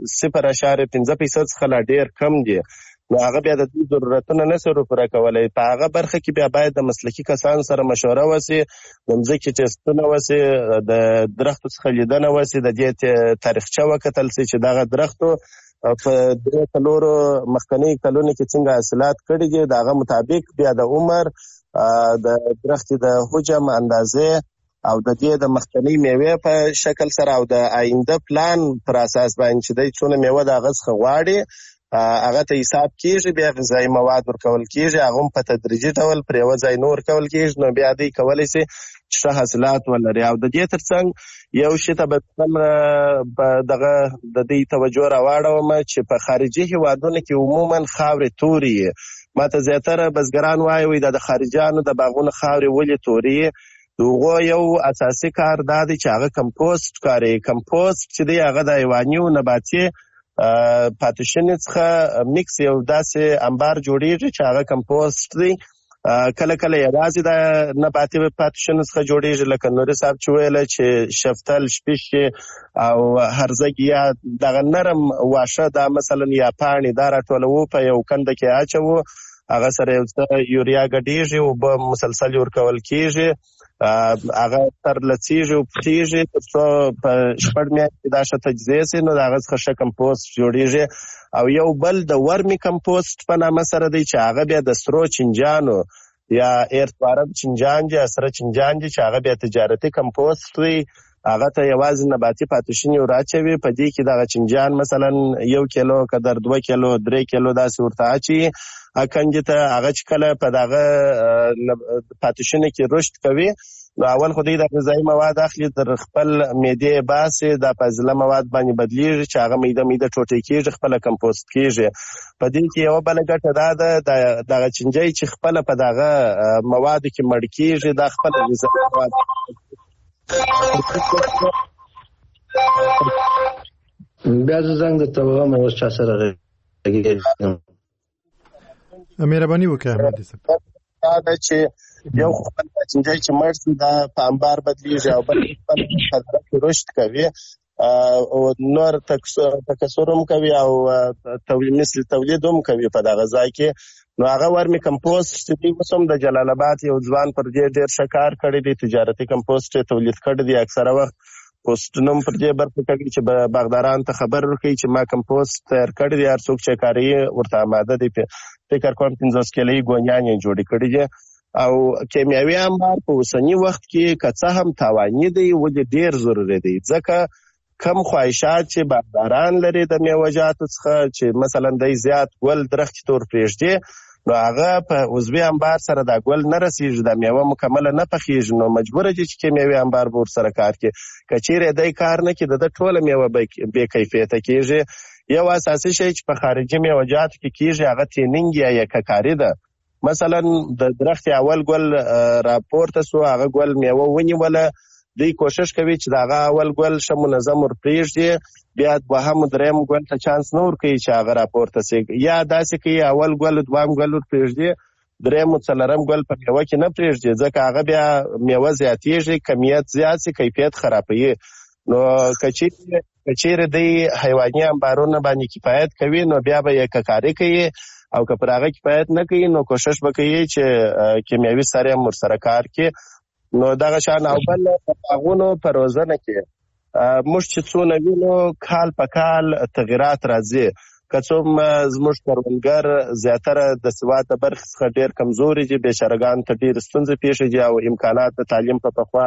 0.5% څخه لا ډیر کم دي، نو هغه بیا د دې ضرورتونه نه سره پوره کولای. په هغه برخه کې بیا باید د مسلکي کسانو سره مشوره وشي، د مځکې ټیسټونه وشي، د درختو څخه لیدنه وشي، د دې تاریخچه وکتل شي چې دغه درختو په 3 مخکنی کلونو کې څنګه حاصلات کړي دي، دغه مطابق بیا د عمر د درخت د حجم اندازې او د دې د مخکنی میوه په شکل سره او د آینده پلان پر اساس باندې چې د څونه میوه د غس غواړي هغه ته حساب کیږي، بیا غذایی مواد ورکول کیږي، هغه په تدریجي ډول پر یو ځای نور کول کیږي، نو بیا دوی کولی شي چې حاصلات ولري. او د دې ترڅنګ یو شی ته به دغه د دې توجه راوړم چې په خارجي هیوادونو کې عموما خاورې توري، ماته زیاتره بزګران وایي د خارجانو د باغونو خاورې ولې توري، دغه یو اساسي کار دا دی چې هغه کمپوست کاري. کمپوست چې دی هغه د حیواني او نباتي پاتوشن څخه میکس یو داسې انبار جوړیږي چې هغه کمپوست دی. کله کله یوازې د نباتي پاتوشن څخه جوړیږي، لکه نوري صاحب چې ویل چې شفتل، شپیش او هرزګي یا دغه نرم واښه دا مثلا یا پاڼې دا راټولوو په یو کنده کې اچوو، هغه سره یو څه یوریا ګډیږي او به مسلسل ورکول کیږي، هغه تر لڅیږي او پټیږي تر څو په شپږ میاشتې دا ښه تجزیه سي، نو د هغه څخه ښه کمپوست جوړیږي. او یو بل د ورمي کمپوست په نامه سره دی چې هغه بیا د سرو چنجانو یا ایرتوارم چنجان یا سره چنجان دي چې هغه بیا تجارتي کمپوست وي. هغه ته یوازې نباتي پاتوشن یو راچوي، په دې کې دغه چنجان مثلا 1 کیلو قدر 2 کیلو 3 کیلو داسې ورته اچي اکنجه ته. هغه چې کله په دغه پاتوشن کې رشد کوي نو اول خو د غذایی مواد اخلي، در خپل معده باسي، د فاضله مواد باندې بدلیږي چې هغه میده ټوټه کیږي، خپل کمپوست کیږي. په دې کې یو بل ګټه دا ده دغه چنجي چې خپل په دغه مواد کې مړ کیږي، د خپل غذایی مواد بیا زنګ د توغه مې اوس چا سره راګي. مهرباني وکړئ احمد صاحب. دا چې یو خپل چنجي چې مرسي دا په انبار بدلیږي او بل خپل په رشد کوي او نور تکثرم کوي او تولید هم کوي په دغه ځای کې. نو هغه ورمي کمپوست چې دی وسم د جلال آباد یو ځوان پر دې ډیر شکار کړی دی، تجارتي کمپوست تولید کړی دی. اکثره وخت پوسټنوم پر دې برخه کوي چې باغداران ته خبر ورکړي چې ما کمپوست تیار کړی دی، هر څوک چې کاری ورته آماده دی. فکر کوم 15 کیلې ګونیانې جوړې کړې دي. او کیمیاوي انبار په اوسنی وخت کې کڅه هم تاواني دی ولې ډیر ضروري دی، ځکه کم خواهشات چې باغداران لري د میوه‌جاتو څخه چې مثلا د زیات ګل درخت تور پرېږدي نو هغه په عضوي انبار سره دا ګل نه رسیږي، د میوه مکمل نه پخیږي، نو مجبور دي چې کیمیاوي انبار ور سره کار کوي. کچېره دای کار نه کوي د ټوله میوه به کیفیت کیږي. یو اساسي شی چې په خارجي میوه‌جاتو کې کیږي هغه تیننګ یا یککاری ده. مثلا د درخت اول ګل راپورته سو، هغه ګل میوه ونیوله، دوی کوشش کوي چې دا اول ګل شه منظم ور پریږدي، بیا دوهم دریم ګل ته چانس نه ورکوي چې هغه راپورته سي، یا داسې کوي اول ګل دویم ګل ور پریږدي، دریم څلورم ګل په میوه کې نه پریږدي، ځکه هغه بیا میوه زیاتیږي، کمیت زیات سي، کیفیت خرابوي. نو کچېره دی حیواني انبارونه باندې کفایت کوي نو بیا به یې ککاري کوي، او که پر هغه کفایت نه کوي نو کوشش وکړي چې کیمیاوي سره هم ورسره کار کوي. نو دغه شان او بل باغونو په روزنه کې موږ چې څونه وینو کال په کال تغیرات راځي، که څوم زموږ کروندګر زیاتره د سواد د برخې څخه ډېر کمزوري دي، بیچارهګان ته ډېر ستونزې پیښې دي او امکانات د تعلیم په پخوا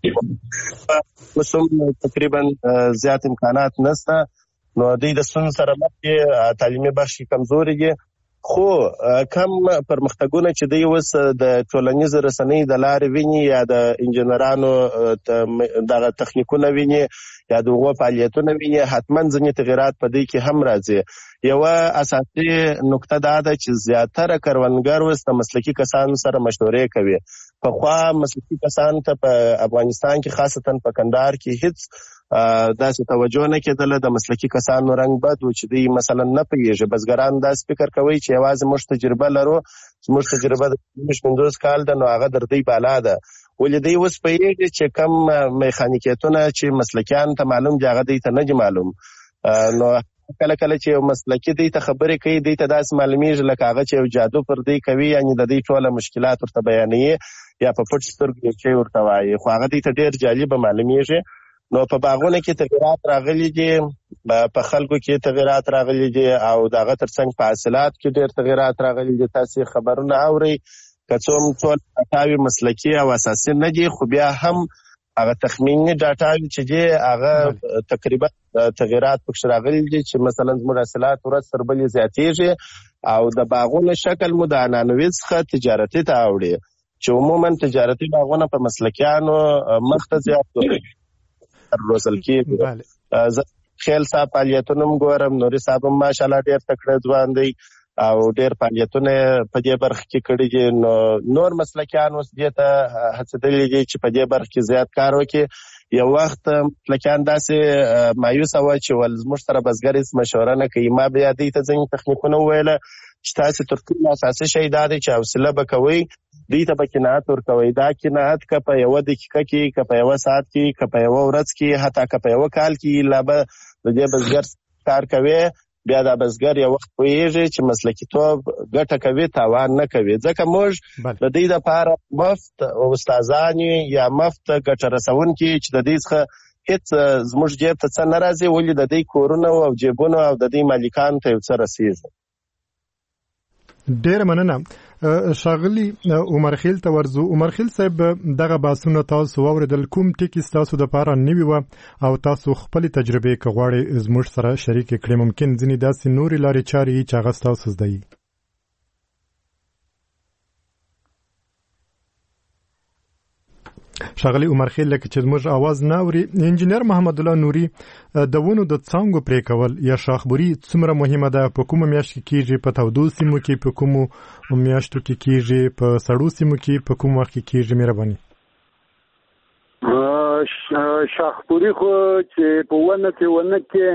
اوس هم تقریبا زیات امکانات نشته، نو دوی د ستونزو سره مخ دي، تعلیمي بخش کمزوري دي. خو کم پرمختګونه چې دی اوس د ټولنیز رسنۍ د لارې ویني یا د انجنیرانو دغه تخنیکونه ویني یا دغه فعالیتونه ویني، حتما ځینې تغیرات په دې کې هم راځي. یو اساسي نقطه دا ده چې زیاتره کروندګر اوس د مسلکي کسانو سره مشورې کوي. پخوا مسلکي کسان ته په افغانستان کې خاصتا په کندهار کې هیڅ داسې توجه نه کېدله، د مسلکي کسانو رنګ بد و چې دوی مثلا نه پوهېږي. بزګران داسې فکر کوي چې یوازې موږ تجربه لرو، زموږ تجربه د 50 کال ده نو هغه در دوی بالا ده، ولې دوی اوس پوهېږي چې کم میخانیکیتونه چې مسلکیان ته معلوم دي هغه دوی ته نه دي معلوم. نو کله کله چې یو مسلکي دوی ته خبرې کوي دوی ته داسې معلومیږي لکه هغه چې یو جادو پر دوی کوي، یعنی د دوی ټوله مشکلات ورته بیانوي یا په پټ سترګو یو شی ورته وایي، خو هغه دوی ته ډېر جالبه معلومیږي. نو په باغونو کې تغیرات راغلي دي، په خلکو کې تغیرات راغلي دي او دغه ترڅنګ په حاصلات کې ډېر تغیرات راغلي دي. تاسې خبرونه اورئ، که څوم ټول ډاټاوي مسلکي او اساسي نه دي، خو بیا هم هغه تخمیني ډاټاوي چې دي هغه تقریبا تغیرات پکښې راغلي دي چې مثلا زموږ حاصلات ورځ تر بلې زیاتېږي او د باغونو شکل مو د عنعنوي څخه تجارتي ته اوړي، چې عموما تجارتي باغونه په مسلکیانو مخ ته زیات روزل کېږي. خیل صاحب فعالیتونه هم ګورم، نوري صاحب هم ماشاءالله ډېر تکړه ځوان دی، او ډېر فعالیتونه په دې برخه کې کړي دي. نو نور مسلکیان اوس دې ته هڅېدلي دي چې په دې برخه کې زیات کار وکړي. یو وخت مسلکیان داسې مایوسه وه چې ول زموږ سره بزګر هېڅ مشوره نه کوي. ما بیا دوی ته ځینې تخنیکونه وویله چې تاسې تر ټولو اساسي شی دا دی چې حوصله به کوئ، دوی ته به قناعت ورکوئ. دا قناعت که په یوه دقیقه کې، که په یوه ساعت کې، که په یوه ورځ کې، حتی که په یوه کال کې، لا به د دې بزګر کار کوي. بیا دا بزګر یو وخت پوهېږي چې مسلکیتوب ګټه کوي، تاوان نه کوي. ځکه موږ د دوی دپاره مفت استادان یا مفت ګټه رسونکي چې د دوی څخه هېڅ زموږ جیب ته څه نه راځي، ولې د دوی کورونه او جیبونه او د دوی مالکانو ته یو څه رسېږي. ډېره مننه. ښاغلي عمرخیل ته ورځو. عمرخیل صاحب، دغه بحثونه تاسو واورېدل، کوم ټکي ستاسو دپاره نوي وه او تاسو خپلې تجربې که غواړئ زموږ سره شریکې کړئ؟ ممکن ځینې داسې نورې لارې چارې وي چې هغه ستاسو زده وي. ښاغلي عمرخیل، لکه چې زموږ اواز نه اوري، انجینر محمد الله نوري، د ونو د څانګو پرې کول یا شاخبري څومره مهمه ده؟ په کومه میاشت کې کیږي؟ په تودو سیمو کې؟ په کومو میاشتو کې کیږي؟ په سړو سیمو کې په کوم وخت کې کیږي؟ مهرباني. شاخبري خو چې په ونه کې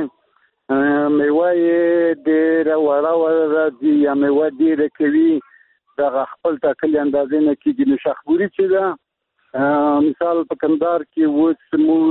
میوه یې ډېره وړه راځي یا میوه ډېره کوي، دغه خپل ټاکلې اندازې نه کېږي. نو شاخبري چې ده، مثال په کندهار کې اوس موږ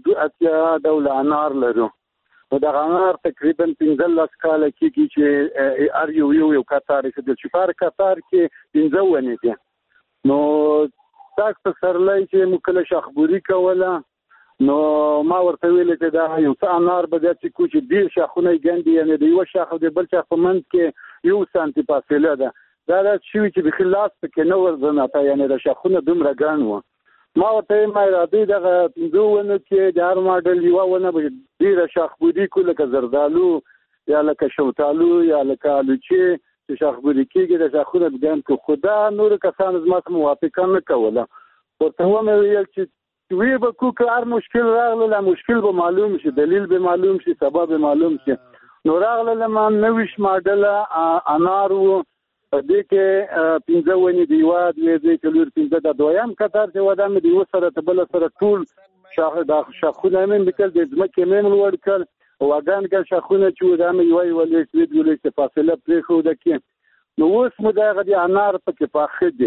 2 ډوله انار لرو. نو دغه انار تقریبا 15 کاله کېږي چې هر یو کتار ایښودل شي. په هر کتار کې 15 ونې دي. نو تاک په سرلی چې موږ کله شاخبري کوله، نو ما ورته ویلې چې دا یو څه انار به داسې کوو چې ډېر شاخونه یې ګڼ دي، یعنې د یوه شاخ او د بل شاخ په منځ کې 1 سانتي فاصله ده. دا داسې شوي چې بیخي لاس پکې نه ورځناته، یعنې د شاخونه دومره ګڼ وو. ما ورته وایم راځئ دغه 15 ونو کې د هر ماډل یوه ونه به ډېره شاخبري کړو، لکه زردالو یا لکه شوتالو یا لکه الوچې چې شاخبري کېږي، د شاخونه ګڼ کړو. خو دا نورو کسانو زما سره موافقه نه کوله. ورته ومې ویل چې وی به کو که هر مشکل راغله، مشکل به معلوم شي، دلیل به معلوم شي، سبب به معلوم شي. نو راغله ما 29 ماډله انار وو، په دې کې 15 ونې د یوه 2 کلور 15 د دویم کتار چې وه دا مې د یوه سره د بله سره ټول شاخونه مې لیکل، د ځمکې مې لوړ کړل، واګان کړل شاخونه چې وو دا مې یوه لیک 2 لیک فاصله پرېښوده کې. نو اوس مو دغه د انار پکې پاخه دي.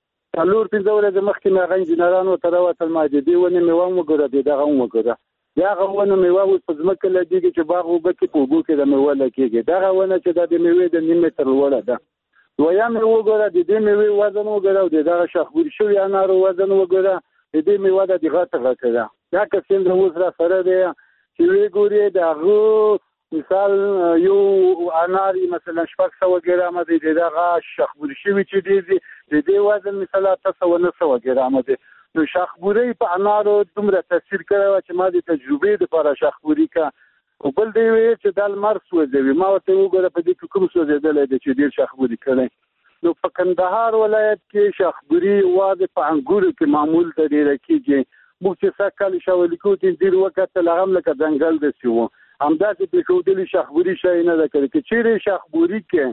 4-5 ورځې مخکې مې هغه انجینرانو ته راوتل، ما د دې ونې میوه هم وګوره، د دغه هم وګوره. د هغه ونه میوه اوس په ځمکه لګېږي چې باغ اوبه کې په اوبو کې د میوه لګېږي. دغه ونه چې دا د میوې د 1 متر لوړه ده. دویم مې وګوره، د دې میوې وزن وګوره او د دغه شاخبري شوي انارو وزن وګوره، د دې میوه د غټه غټه ده. دا قسم د اوس را سره دی چې وی ګورې د هغه مثال یو انار مثلا 600 ګرامه دی، دغه شاخبري شوي چې دی د دې وزن مثلا 800 ګرامه دی. نو شاخبري په انارو دومره تاثیر کړی چې ما د تجربې لپاره شاخبري کا او بل دی وی چې د لمر سوځوي. ما ورته وګوره په دې کې کوم سوځېدلی دی چې ډېر شاخبري کړی. نو په کندهار ولایت کې شاخبري واضح په انګورو کې معمول ته ډېره کېږي. موږ چې سږ کال شاولي کوو چې ډېر وکتل، هغه هم لکه ځنګل داسې وو، همداسې پرېښودلي شاخبري شی نه ده کړی. که چیرې شاخبري کې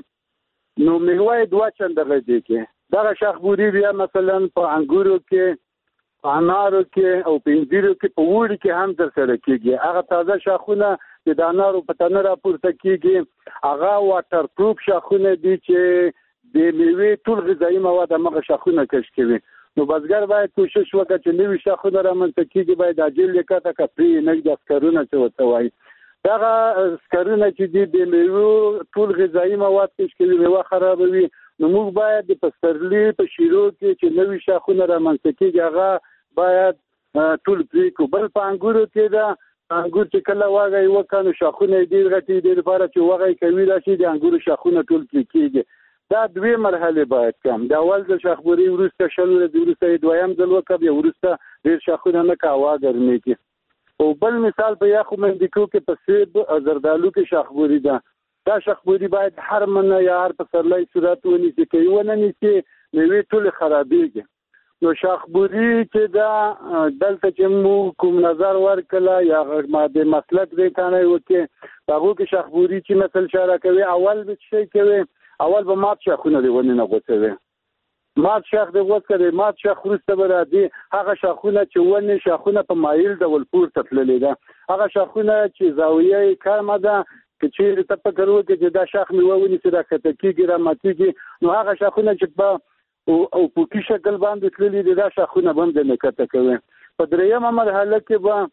نو میوه یې 2 چنده غځې کې. دغه شاخبري بیا مثلا په انګورو کې، په انارو کې او په انځیرو کې، په وړي کې هم در سره کېږي. هغه تازه شاخونه د انارو په تنه راپورته کېږي، هغه واټر پروف شاخونه دي چې د میوې ټول غذایي مواد همغه شاخونه کش کوي. نو بزګر باید کوشش وکړي چې نوي شاخونه رامنځته کېږي باید عاجل یې کاته که پرې نږدې اسکرونه چې ورته وایي. دغه اسکرونه چې دي د میوو ټول غذایي مواد کش کوي، میوه خرابوي. نو موږ باید د پسرلي په شیرو کې چې نوي شاخونه رامنځته کېږي هغه باید ټول پرې کړو. بل په انګورو کې ده، انګور چې کله واغی وکړو نو شاخونه یې ډېر غټي دي، لپاره چې واغی کوي راشي د انګورو شاخونه ټول پرې کېږي. دا 2 مرحلې باید کم. د اول د شاخبري وروسته 20 ورځې وروسته یې دویم ځل وکړه، بیا وروسته ډېر شاخونه نه که هوا ګرمېږي. او بل مثال په یخو منډیکو کې په سیب زردالو کې شاخبري ده. دا شاخبري باید هر منه یا هر پسرلی صورت ونیسي، که یې ونه نیسي میوې ټولې خرابېږي. نو شاخبري چې دا دلته چې موږ کوم نظر ورکړه یا د مسلک دی کانه وکړي، په هغو کې شاخبري چې مثل اشاره کوي اول به شی کوي اول به مات شاخونه دی ونې نه غوڅوي. مات شاخ دی غوڅ مات شاخ وروسته به راځي هغه شاخونه چې ونې شاخونه په مایل ډول پورته تللي ده، هغه شاخونه چې زاویه یې کمه ده که چیرې ته فکر وکړې چې دا شاخ میوه ونیسي راښکته کېږي راماتېږي، نو هغه شاخونه چې په او پوکي شکل باندې تللي دي دا شاخونه به هم د نکته کوي. په درېیمه مرحله کې به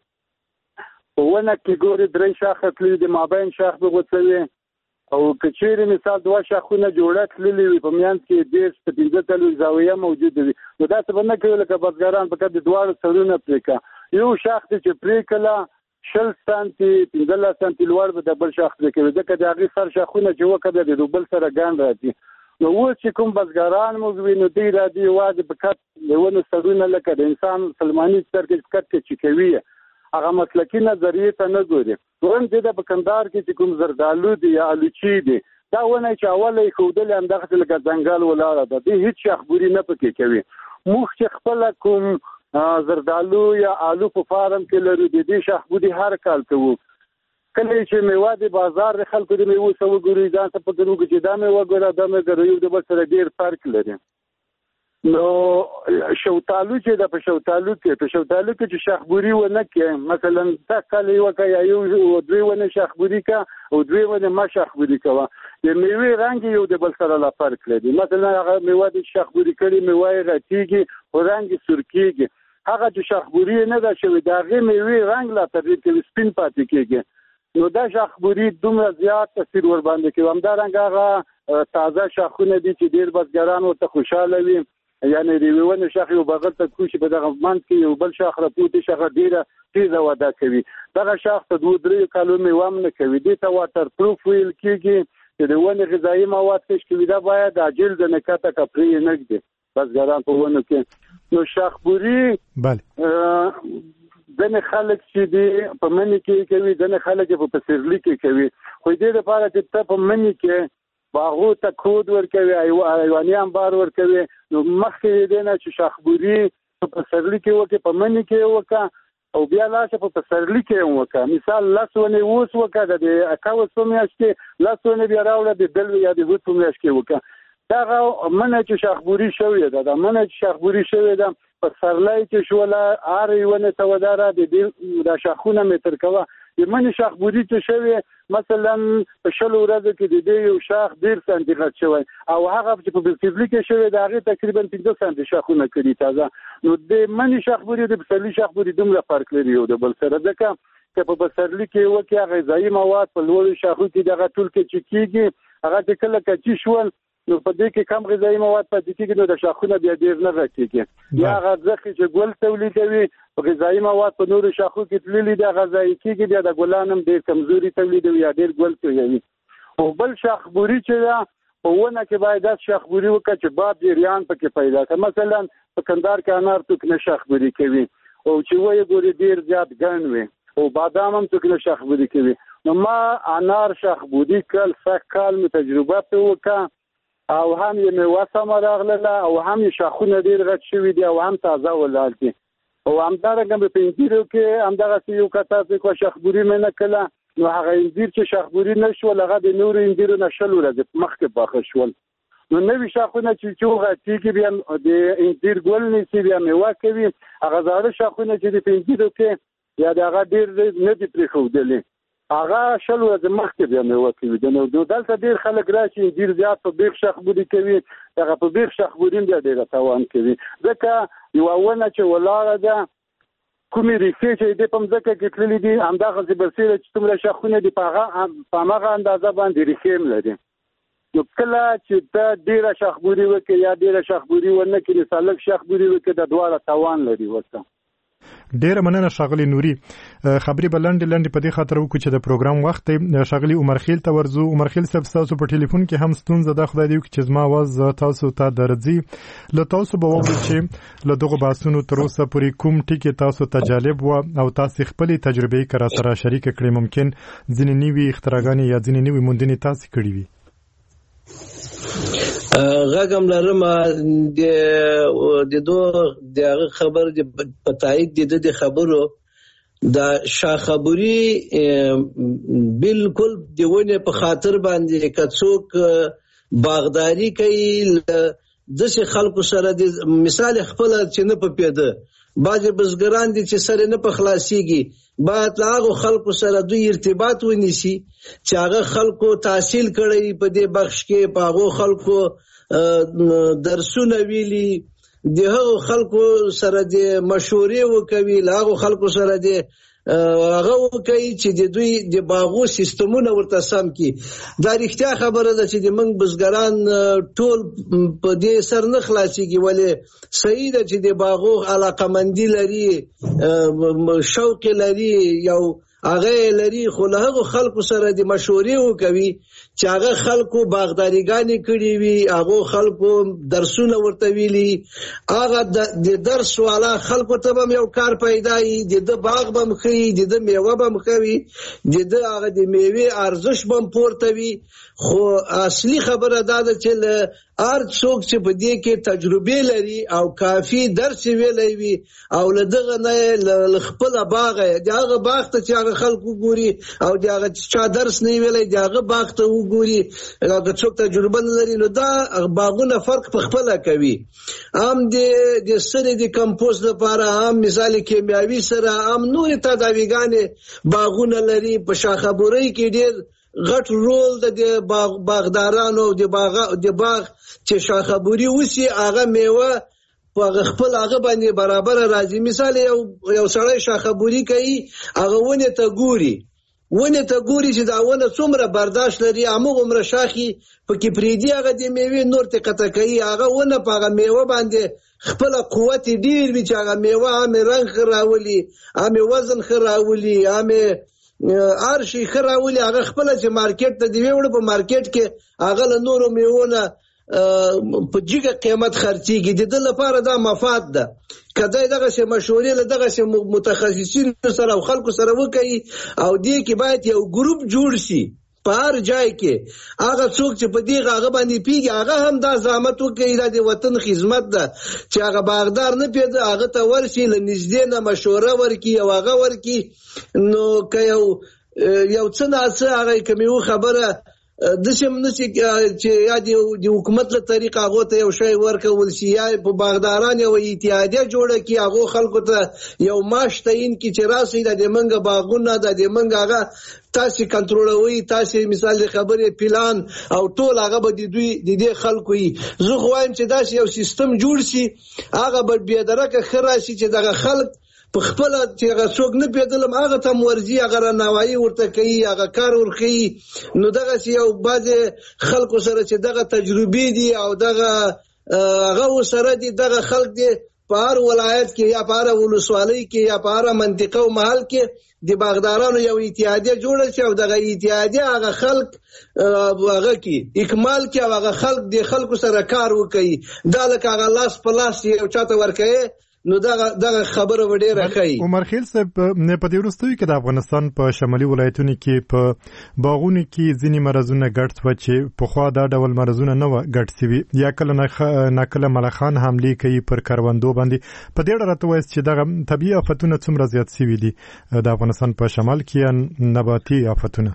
په ونه کې ګوري 3 شاخه تللي دي، مابین شاخ به غوڅوي او که چیرې مثال 2 شاخونه جوړه تللي وي په میانځ کې 15 تلو زاویه موجوده وي، نو داسې به نه کوي لکه بزګران په د دواړو سرونه پرې کړه. یو شاخ دی چې پرې کړه 20 سانتي 15 سانتي لوړ به د بل شاخ پرې کوي، ځکه د هغې سر شاخونه چې وکړه د بل سره ګان راځي. نو اوس چې کوم بزګران موږ وینو دوی راځي یوازې په کټ د ونو سرونه لکه د انسان سلماني سر کې کټ کې چې کوي هغه مسلکي نظریې ته نه ګوري. دویم چې د په کندهار کې چې کوم زردالو دی یا الوچي دی دا ونه چې اوله یې ښودلې همدغسې لکه ځنګل ولاړه ده، دوی هېڅ شاخبوري نه پکې کوي. موږ چې خپله کوم زردالو یا آلو په فارم کې لرو د دې شاخبوري هر کال کوو. کله چې میوه د بازار د خلکو د میوو څه وګوري ځان ته فکر وکړي چې دا میوه ګوره دا میوه یو د بل سره ډېر فرق لري. نو شوتالو چې د په شوتالو کې چې شاخبوري ونه کې مثلا تا کله یو کا یا یو 2 ونه شاخبوري کا او 2 ونه ما شاخبوري کوه د میوه رنگ یو د بل سره لا فرق لري. مثلا هغه میوه د شاخبوري کړي میوه غټيږي او رنگ سرکیږي، هغه چې شاخبوري نه ده شوی دا غي میوه رنگ لا تغیر کوي سپین پاتې کېږي. نو دا شاخبوري دومره زیات تاثیر ور باندې کوي. همدارنګه هغه تازه شاخونه دي چې ډېر بزګران ورته خوشاله وي، یعنی د ونې شاخ یو بغل ته کوشي په دغه منځ کې یو بل شاخ راپورته شاخ ډیره تیزه وده کوي، دغه شاخ ته 2-3 کالو میوه هم نه کوي. دې ته واټر پروف ویل کېږي چې د ونې غذایي مواد کش کوي دا باید عاجل د نکته کپري نه ږدي بزګران په ونو کې. نو شاخبوري ځنې خلک چې دی په مني کې کوي، ځنې خلک په پسرلي کې کوي، خو دې لپاره چې ته په مني کې باغو ته کود ورکوي ایوانیان بار ورکوي، نو مخکې دې نه چې شاخبوري په پسرلي کې وکړي په مني کې وکړه او بیا لاشه په پسرلي کې وکړه. مثال 10 ونې اوس وکړه د 21 میاشت کې 10 ونې بیا راوړه د بل یا د 20 میاشت کې وکړه. دغه منه چې شاخبوري شوې ده دا منه چې شاخبوري شوې ده په سرلای کې شوله اره ونه ته وداره د شاخونه متر کوه د منې شاخبوري چې شوې مثلا په 20 ورځو کې د دې یو شاخ 1.5 سانتي غټ شوی او هغه چې په پسرلي کې شوی د هغې تقریبا 15 سانتي شاخونه کړي تازه. نو د منې شاخبوري د پسرلي شاخبوري دومره فرق لري یو د بل سره، ځکه چې په پسرلي کې وکړي غذایي مواد په لوړو شاخو کې دغه ټول کې چې کېږي هغه چې کله کچي شول نو په دې کې کم غذایي مواد پاتې کېږي نو د شاخونه بیا ډېر نه راکېږي. یا هغه ځخې چې ګل تولیدوي غذایي مواد په نورو شاخو کې تللي دي غذایي کېږي بیا د ګلان هم ډېر کمزوري تولیدوي یا ډېر ګل تولیدوي. او بل شاخبوري چې ده په ونه کې باید داسې شاخبوري وکړه چې باد جریان پکې پیدا کړي. مثلا په کندهار کې انار څوک نه شاخبوري کوي او چې وایي ګوري ډېر زیات ګڼ وي او بادام هم څوک نه شاخبوري کوي. نو ما انار شاخبوري کړل سږ کال مې تجربه پرې وکړه او هم یې میوه سمه راغله او هم یې شاخونه ډېر غټ شوي دي او هم تازه ولاړ دي. او همدارنګه په انځیرو کې همدغسې یو کتاسې کوه شاخبوري مې نه کړله نو هغه انځیر چې شاخبوري نه شول هغه د نورو انځیرو نه 20 ورځې مخکې پاخه شول. نو نوي شاخونه چې غټېږي بیا د انځیر ګل نیسي بیا میوه کوي، هغه زاړه شاخونه چې د په انځیرو کې یا د هغه ډېر نه دي پرېښودلي هغه 20 ورځې مخکې بیا میوه کوي. نو دلته ډېر خلک راشي انځیر زیات په بیخ شاخبوري کوي، هغه په بیخ شاخبوري بیا ډېره تاوان کوي، ځکه یوه ونه چې ولاړه ده کومې ریښې چې دې په مځکه کې تللي دي همدغسې برسېره چې څومره شاخونه دي په همغه اندازه باندې ریښې هم لري. نو کله چې ته ډېره شاخبوري وکړې یا ډېره شاخبوري ونه کړې مثال لږ شاخبوري وکړې د دواړه تاوان لري ورته. ډیره مننه ښاغلي نوري. خبرې به لنډې په دې خاطر وکړو چې د پروګرام وخت دی. ښاغلي عمرخیل ته ورځو. عمرخیل صاحب ستاسو په ټلیفون کې هم ستونزه ده، خدای دې وکړي چې زما اواز تاسو ته درځي. له تاسو به واورو چې له دغو بحثونو تر اوسه پورې کوم ټکي تاسو ته جالب وه او تاسې خپلې تجربې که راسره شریکه کړئ، ممکن ځینې نوي اختراګانې یا ځینې نوي موندنې تاسې کړي وي. غږم لرم د هغه خبر په تایید د خبرو د شاخبوري بالکل د ونې په خاطر باندې که څوک باغداري کوي داسې خلکو سره د مثال خپل چې نه په پیده بعضې بزګران دي چې سره نه په خلاصيږي باید له هغو خلکو سره دوی ارتباط ونیسي چې هغه خلکو تحصیل کړی په دې بخش کې په هغو خلکو درسونه ویلي د هغو خلکو سره د مشورې وکوي له هغو خلکو سره د هغه وکړي چې د دوی د باغو سیستمونه ورته سم کړي. دا رښتیا خبره ده چې د موږ بزګران ټول په دې سر نه خلاصېږي ولې صحیح ده چې د باغو علاقمندي لري شوق لري یو هغه لري خو له هغو خلکو سره د مشورې وکوي چې هغه خلکو باغداریګانې کړي وي هغو خلکو درسونه ورته ویلي هغه د درس والا خلکو ته به یو کار پیدا وي د باغ به هم ښه وي د میوه به هم ښه وي د هغه د میوې ارزش به هم پورته وي خو اصلي خبره دا ده چې هر څوک چې په دې کې تجربه لري او کافي درس ویلی وي او له دغه نه له خپله باغه د هغه باغ ته چې هغه خلکو ګوري او د هغه چا درس نه ویلی د هغه باغ ته وګوري هغه څوک تجربه نه لري نو دا باغونه فرق په خپله کوي هم د سرې د کمپوست لپاره هم مثال کیمیاوي سره هم نورې تداویګانې باغونه لري په شاخبورۍ کې ډېر غټ رول د باغدارانو د باغ چې شاخبوري وسی هغه میوه په خپل هغه باندې برابر راځي مثال یو سړی شاخبوري کوي هغه ونه ته ګوري چې دا ونه څومره برداشت لري همغه عمره شاخي پکې پریدي هغه د میوې نور ته قطع کوي هغه ونه په هغه میوه باندې خپل قوت ډیر وي چې هغه میوه هم رنګ خراولي هم وزن خراولي هم هر شي خراولي هغه خپل چې مارکیټ ته دی وړ په مارکیټ کې هغه له نورو میوونه په جګه قیمت خرڅيږي د دې لپاره دا مفاد ده کله دغه څه مشورې له دغه څه متخصصین سره او خلکو سره وکړي او دې کې باید یو ګروپ جوړ شي په هر ځای کې هغه څوک چې په دې هغه باندې پیږي هغه هم دا زحمت وکړي د وطن خدمت ده چې هغه باغدار نه پیدا هغه ته ورشي له نږدې نه مشوره ورکړي او هغه ورکړي نو که یو څه نه څه هغه کومه خبره د سیمنسي چې یا د حکومت له طریقه هغه ته یو شی ورکول شي یا په باغداران یو اتحادیه جوړه کی هغه خلکو ته یو معاش تعین کی چې راسي د منګه باغونه د منګه هغه تاسو کنټرولوي تاسو مثال خبره پلان او ټول هغه به د دوی د خلکو یې زه خو وایم چې دا یو سیستم جوړ شي هغه به بیا درکه خراشي چې دغه خلک په خپل چې هغه څوک نه پیدلم هغه ته مرزي هغه نوایي ورته کوي هغه کار ورخي نو دغه یو بعض خلکو سره چې دغه تجربه دي او دغه هغه سره دي دغه خلک دي په هر ولایت کې یا په هر ولسوالۍ کې یا په هر منطقه او محل کې د باغدارانو یو اتحادیه جوړه شي او دغه اتحادیه هغه خلک هغه کې اکمال کې هغه خلک د خلکو سره کار وکړي دا لکه هغه لاس په لاس یو چاته ورکړي نو دغه خبره وړه راکړي. عمر خیل صاحب په دې وروستیو کې د افغانستان په شمالي ولایتونو کې په باغونو کې ځینې مرزونه ګډ و چې په خوا دا ډول مرزونه نه و ګډ سوي یا کله ناکله ملخان حمله کوي پر کروندو باندې په دې ډول راته وایي چې دغه طبيعي آفتونه څومره زیات سوي دي د افغانستان په شمال کې نباتي آفتونه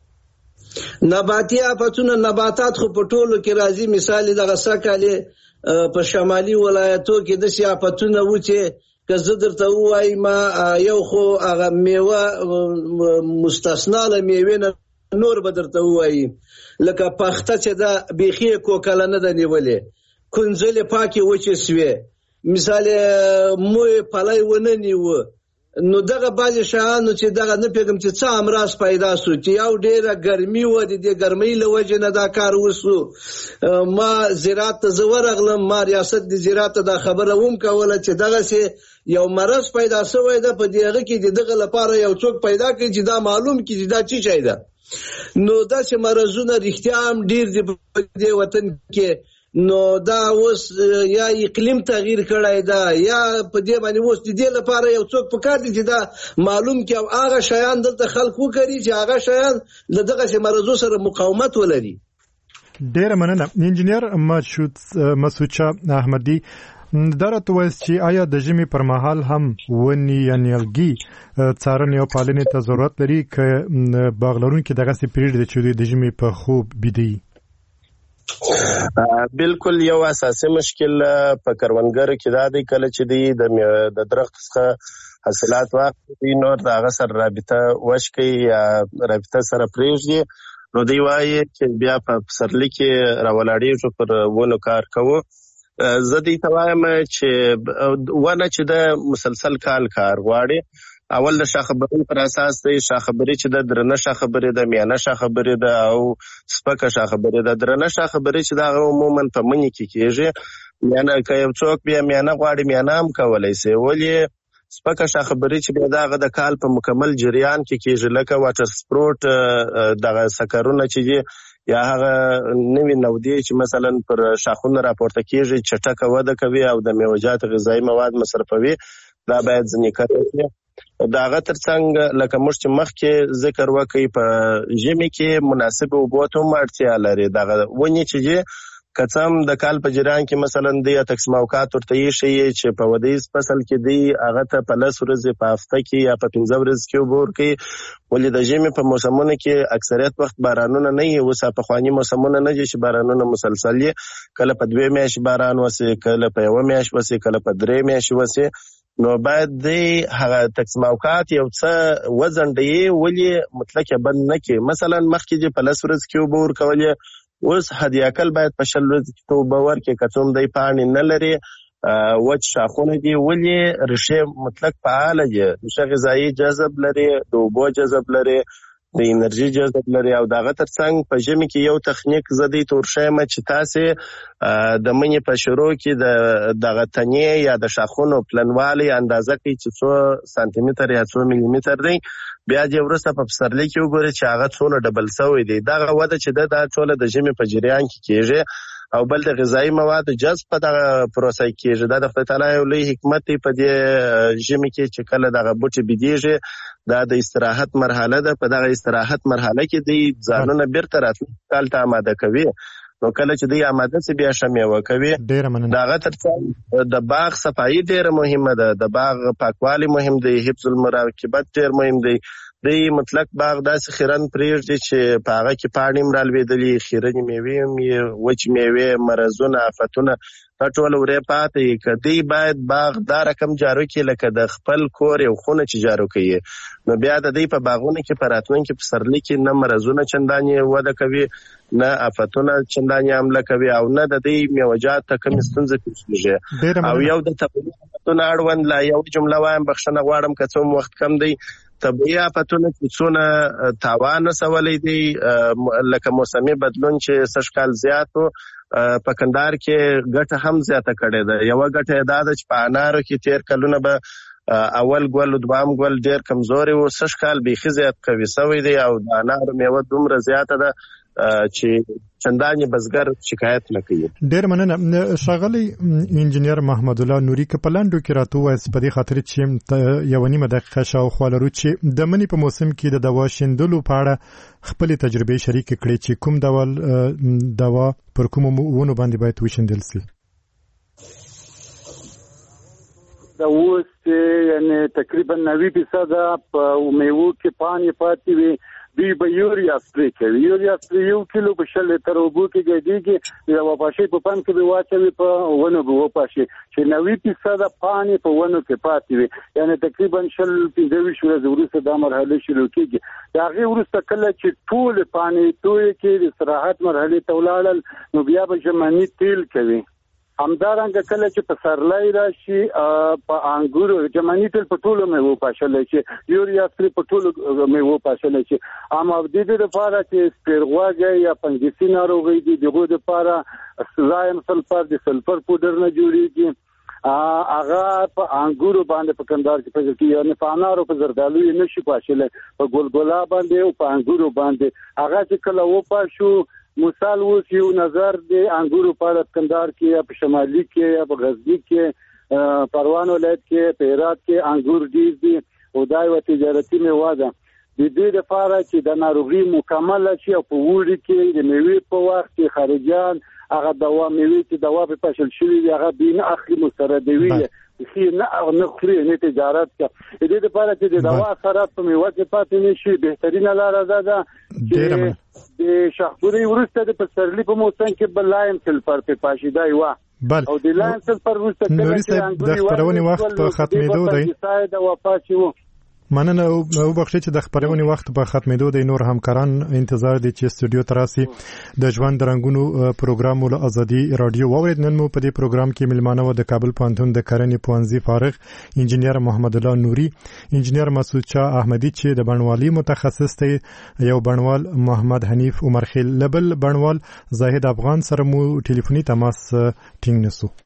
نباتات خو په ټولو کې راځي مثال دغه سکاله په شمالي ولایتو کې د سیافتونه و چې که زه درته ووایم یو خو هغه میوه مستثنا له میوې نه نور به درته ووایم لکه پخته چې دا بیخي کوکله نه ده نیولې کنځلې پاکې وچې سوې مثال موی پلی ونه نیوه نو دغه بعضې شیانو چې دغه نه پیږم چې څه امراض پیدا سو چې یو ډېره ګرمي وه د دې ګرمۍ له وجې نه دا کار وسو ما زراعت ته زه ورغلم ما ریاست د زراعت ته دا خبره هم کوله چې دغسې یو مرض پیدا سوی ده په دغه کې د دغه لپاره یو څوک پیدا کړي چې دا معلوم کړي چې دا څه شی ده نو داسې مرضونه رښتیا هم ډېر دي په دې وطن کې نو دا اوس یا اقلیم تغییر کړای دا یا په دې باندې اوس د دې لپاره یو څوک پکار دي چې دا معلوم کې او هغه شیان دلته خلکو کوي چې هغه شیان دغه مرزو سره مقاومت ولري. ډېر مننه انجینیر مسعود احمدی درته وایي چې آیا د ژمي پر مهال هم ونی یا نیالګي څارنې او پالنې ته ضرورت لري که باغ لرونکي دغه سي پیریډ چې د ژمي په خوب بيدي بالکل یو اساسي مشکل په کروندګرو کې دا دی کله چې د درخت څخه حاصلات واخلي نور د هغه سره رابطه وشکي یا رابطه سره پرېږدي نو دوی وایي چې بیا په پسرلي کې راولاړېږو پر ونو کار کوو. زه دې ته وایم چې ونه چې د مسلسل کال غواړي اول د شاخبرۍ پر اساس دی. شاخبرۍ چې د درنه شاخبرۍ د میانه شاخبرۍ د او سپکه شاخبرۍ د درنه شاخبرۍ چې دا عموما په منی کې کېږي. میانه که یو څوک بیا میانه غواړي میانه هم کولی شي، ولې سپکه شاخبرۍ چې بیا دغه د کال په مکمل جریان کې کېږي لکه واټر سپروټ دغه سکرونه چې دي یا هغه نوې نودې چې مثلا پر شاخونه راپورته کېږي چټکه وده کوي او د میوه‌جات غذایي مواد مصرفوي، دا باید ځینې کړی شي. د هغه ترڅنګ لکه موږ چې مخکې ذکر وکړی په ژمي کې مناسب اوبو ته هم اړتیا لري. دغه ونې چې دي که څه هم د کال په جریان کې مثلا دی تقسیم اوقات ورته ایښی چې په ودیز فصل کې دی هغه ته په 10 ورځې په هفته کې یا په 15 ورځې کې اوبه ورکوي، ولې د ژمي په موسمونو کې اکثریت وخت بارانونه نه وي. اوس پخواني موسمونه نه دي چې بارانونه مسلسل وي، کله په 2 میاشتې باران وسي، کله په 1 میاشت وسي، کله په 3 میاشتې وسي. نو باید دی هغه تقسیم اوقات یو څه وځنډوي، ولې مطلق بند نه کړي. مثلا مخکې دې په 10 ورځې کې اوبه ورکولې، اوس حداقل باید په 20 ورځې کې اوبه ورکړي که څه هم دی پاڼې نه لري، وچ شاخونه دي، ولې ریښې مطلق فعاله دي، ریښه غذایي جذب لري، د اوبو جذب لري، د انرژي جذب لري. او دغه ترڅنګ په ژمي کې یو تخنیک زه دې ته ورښیم چې تاسې د مني په شروع کې دغه تنې یا د شاخونو پلنوالی اندازه کړئ چې څو سانتي متر یا څو ملي متر دی، بیا دې وروسته په پسرلي کې وګورئ چې هغه څونه ډبل شوی دی. دغه وده چې دا ټوله د ژمي په جریان کې کېږي. او بل د غذایي موادو جذب په دغه پروسه کېږي. دا د خدای تعالی یو لوی حکمت دی په دې ژمي کې چې کله دغه بوټي بېدېږي دا د استراحت مرحله ده. په دغه استراحت مرحله کې دی ځانونه بیرته راتلونکي کال ته آماده کوي. نو کله چې دی آماده سي بیا ښه میوه کوي. د هغه ترڅنګ د باغ صفایي ډېره مهمه ده، د باغ پاکوالی مهم دی، حفظ المراقبت ډېر مهم دی. دی مطلق باغ داسې خیرن پرېږدي چې په هغه کې پاڼې هم رالوېدلي، خیرنې میوې هم وچې میوې، مرضونه، آفتونه دا ټول ورې پاتې وي. که دی باید باغ دا رقم جارو کړي لکه د خپل کور یو خونه چې جارو کوي، نو بیا د دی په باغونو کې په راتلونکي پسرلي کې نه مرضونه چندانې وده کوي، نه آفتونه چندانې حمله کوي، او نه د دی میوه‌جات ته کومې ستونزې پېښېږي. او یو د طبیعي آفتونو اړوند لا یو جمله وایم، بخښنه غواړم که څه هم وخت کم دی. طبیعي آفتونه چې څونه تاوان رسولی دی لکه موسمي بدلون چې سږ کال زیات و، په کندهار کې ګټه هم زیاته کړې ده. یوه ګټه یې دا ده چې په انارو کې تیر کلونه به اول ګل او دوام ګل ډېر کمزوري و، سږ کال بیخي زیات قوي شوی دی او د انارو میوه دومره زیاته ده چې چندانې بزګر شکایت نه کوي. ډېر مننه ښاغلی انجینیر محمد الله نوري. که په لنډو کې راته ووایاست په دې خاطر چې 1.5 دقیقه شاوخوا لرو چې د مني په موسم کې د دوا شیندلو په اړه خپلې تجربې شریکې کړې چې کوم ډول دوا پر کومو ونو باندې باید وشیندل شي. دا اوس یعنی تقریبا 90% په میوو کې پاڼې پاتې وي، دوی به یوریا سپری کوي. یوریا سپری 1 کیلو په 100 لیټر اوبو کې ګډېږي، یوه پاشۍ په پمپ کې به واچوي، په ونو به وپاشي چې 90% پاڼې په ونو کې پاتې وي. یعنی تقریبا 15 ورځې وروسته دا مرحله شروع کېږي. د هغې وروسته کله چې ټولې پاڼې تویې کې د استراحت مرحلې ته ولاړل، نو بیا به ژمني تیل کوي. همدارنګه کله چې پسرلی راشي په انګورو ژمني تیل په ټولو میوو پاشلی شي، یوریا سپری په ټولو میوو پاشلی شي. اما د دې لپاره چې سپیرغوږی یا فنګسي ناروغۍ دي، د هغو لپاره زایم سلفر د سلفر پوډر نه جوړېږي. هغه په انګورو باندې په کندهار کې پیدا کېږي، یعنې په انارو په زردالو یې نشي پاشلی، په ګلګلا باندې او په انګورو باندې. هغه چې کله وپاشو، مثال اوس یو نظر د انګورو په اړه کندهار کې یا په شمالي کې یا په غزني کې، پروان ولایت کې، په هرات کې انګور ډېر دي او دا یوه تجارتي میوه ده. د دې لپاره چې د ناروغي مکمله شي او په وړي کې د میوې په وخت کې خارجیان هغه دوا میوي چې دوا په پاشل شوی هغه دین اخلي مستردوي خي نه خوري نه تجارت کا دې لپاره چې د دوا اثرات په میوه کې پاتې نشي بهترینه لار ده چې د شخبوري ورسته د پسرلی په موسم کې بلایم سلفر په پاشیدا یو او د لایم سلفر ورسته نوري صاحب د خبرونې وخت په ختمېدو دی دا واپاسي وو مننه او بخښه چې د خبرونې وخت په ختمېدو دی نور همکاران انتظار دي چې استودیو تراسي د ژوند رنگونو پروګرام ول ازادي رادیو واورید نن مو په دې پروګرام کې ملمانه و د کابل پوهنتون د کرنې پوهنځي فارغ انجنیر محمد الله نوري انجنیر مسعود شاه احمدي چې د بڼوالۍ متخصص دی یو بڼوال محمد حنیف عمر خیل لبل بڼوال زاهد افغان سره مو ټلیفوني تماس ټینګ نسو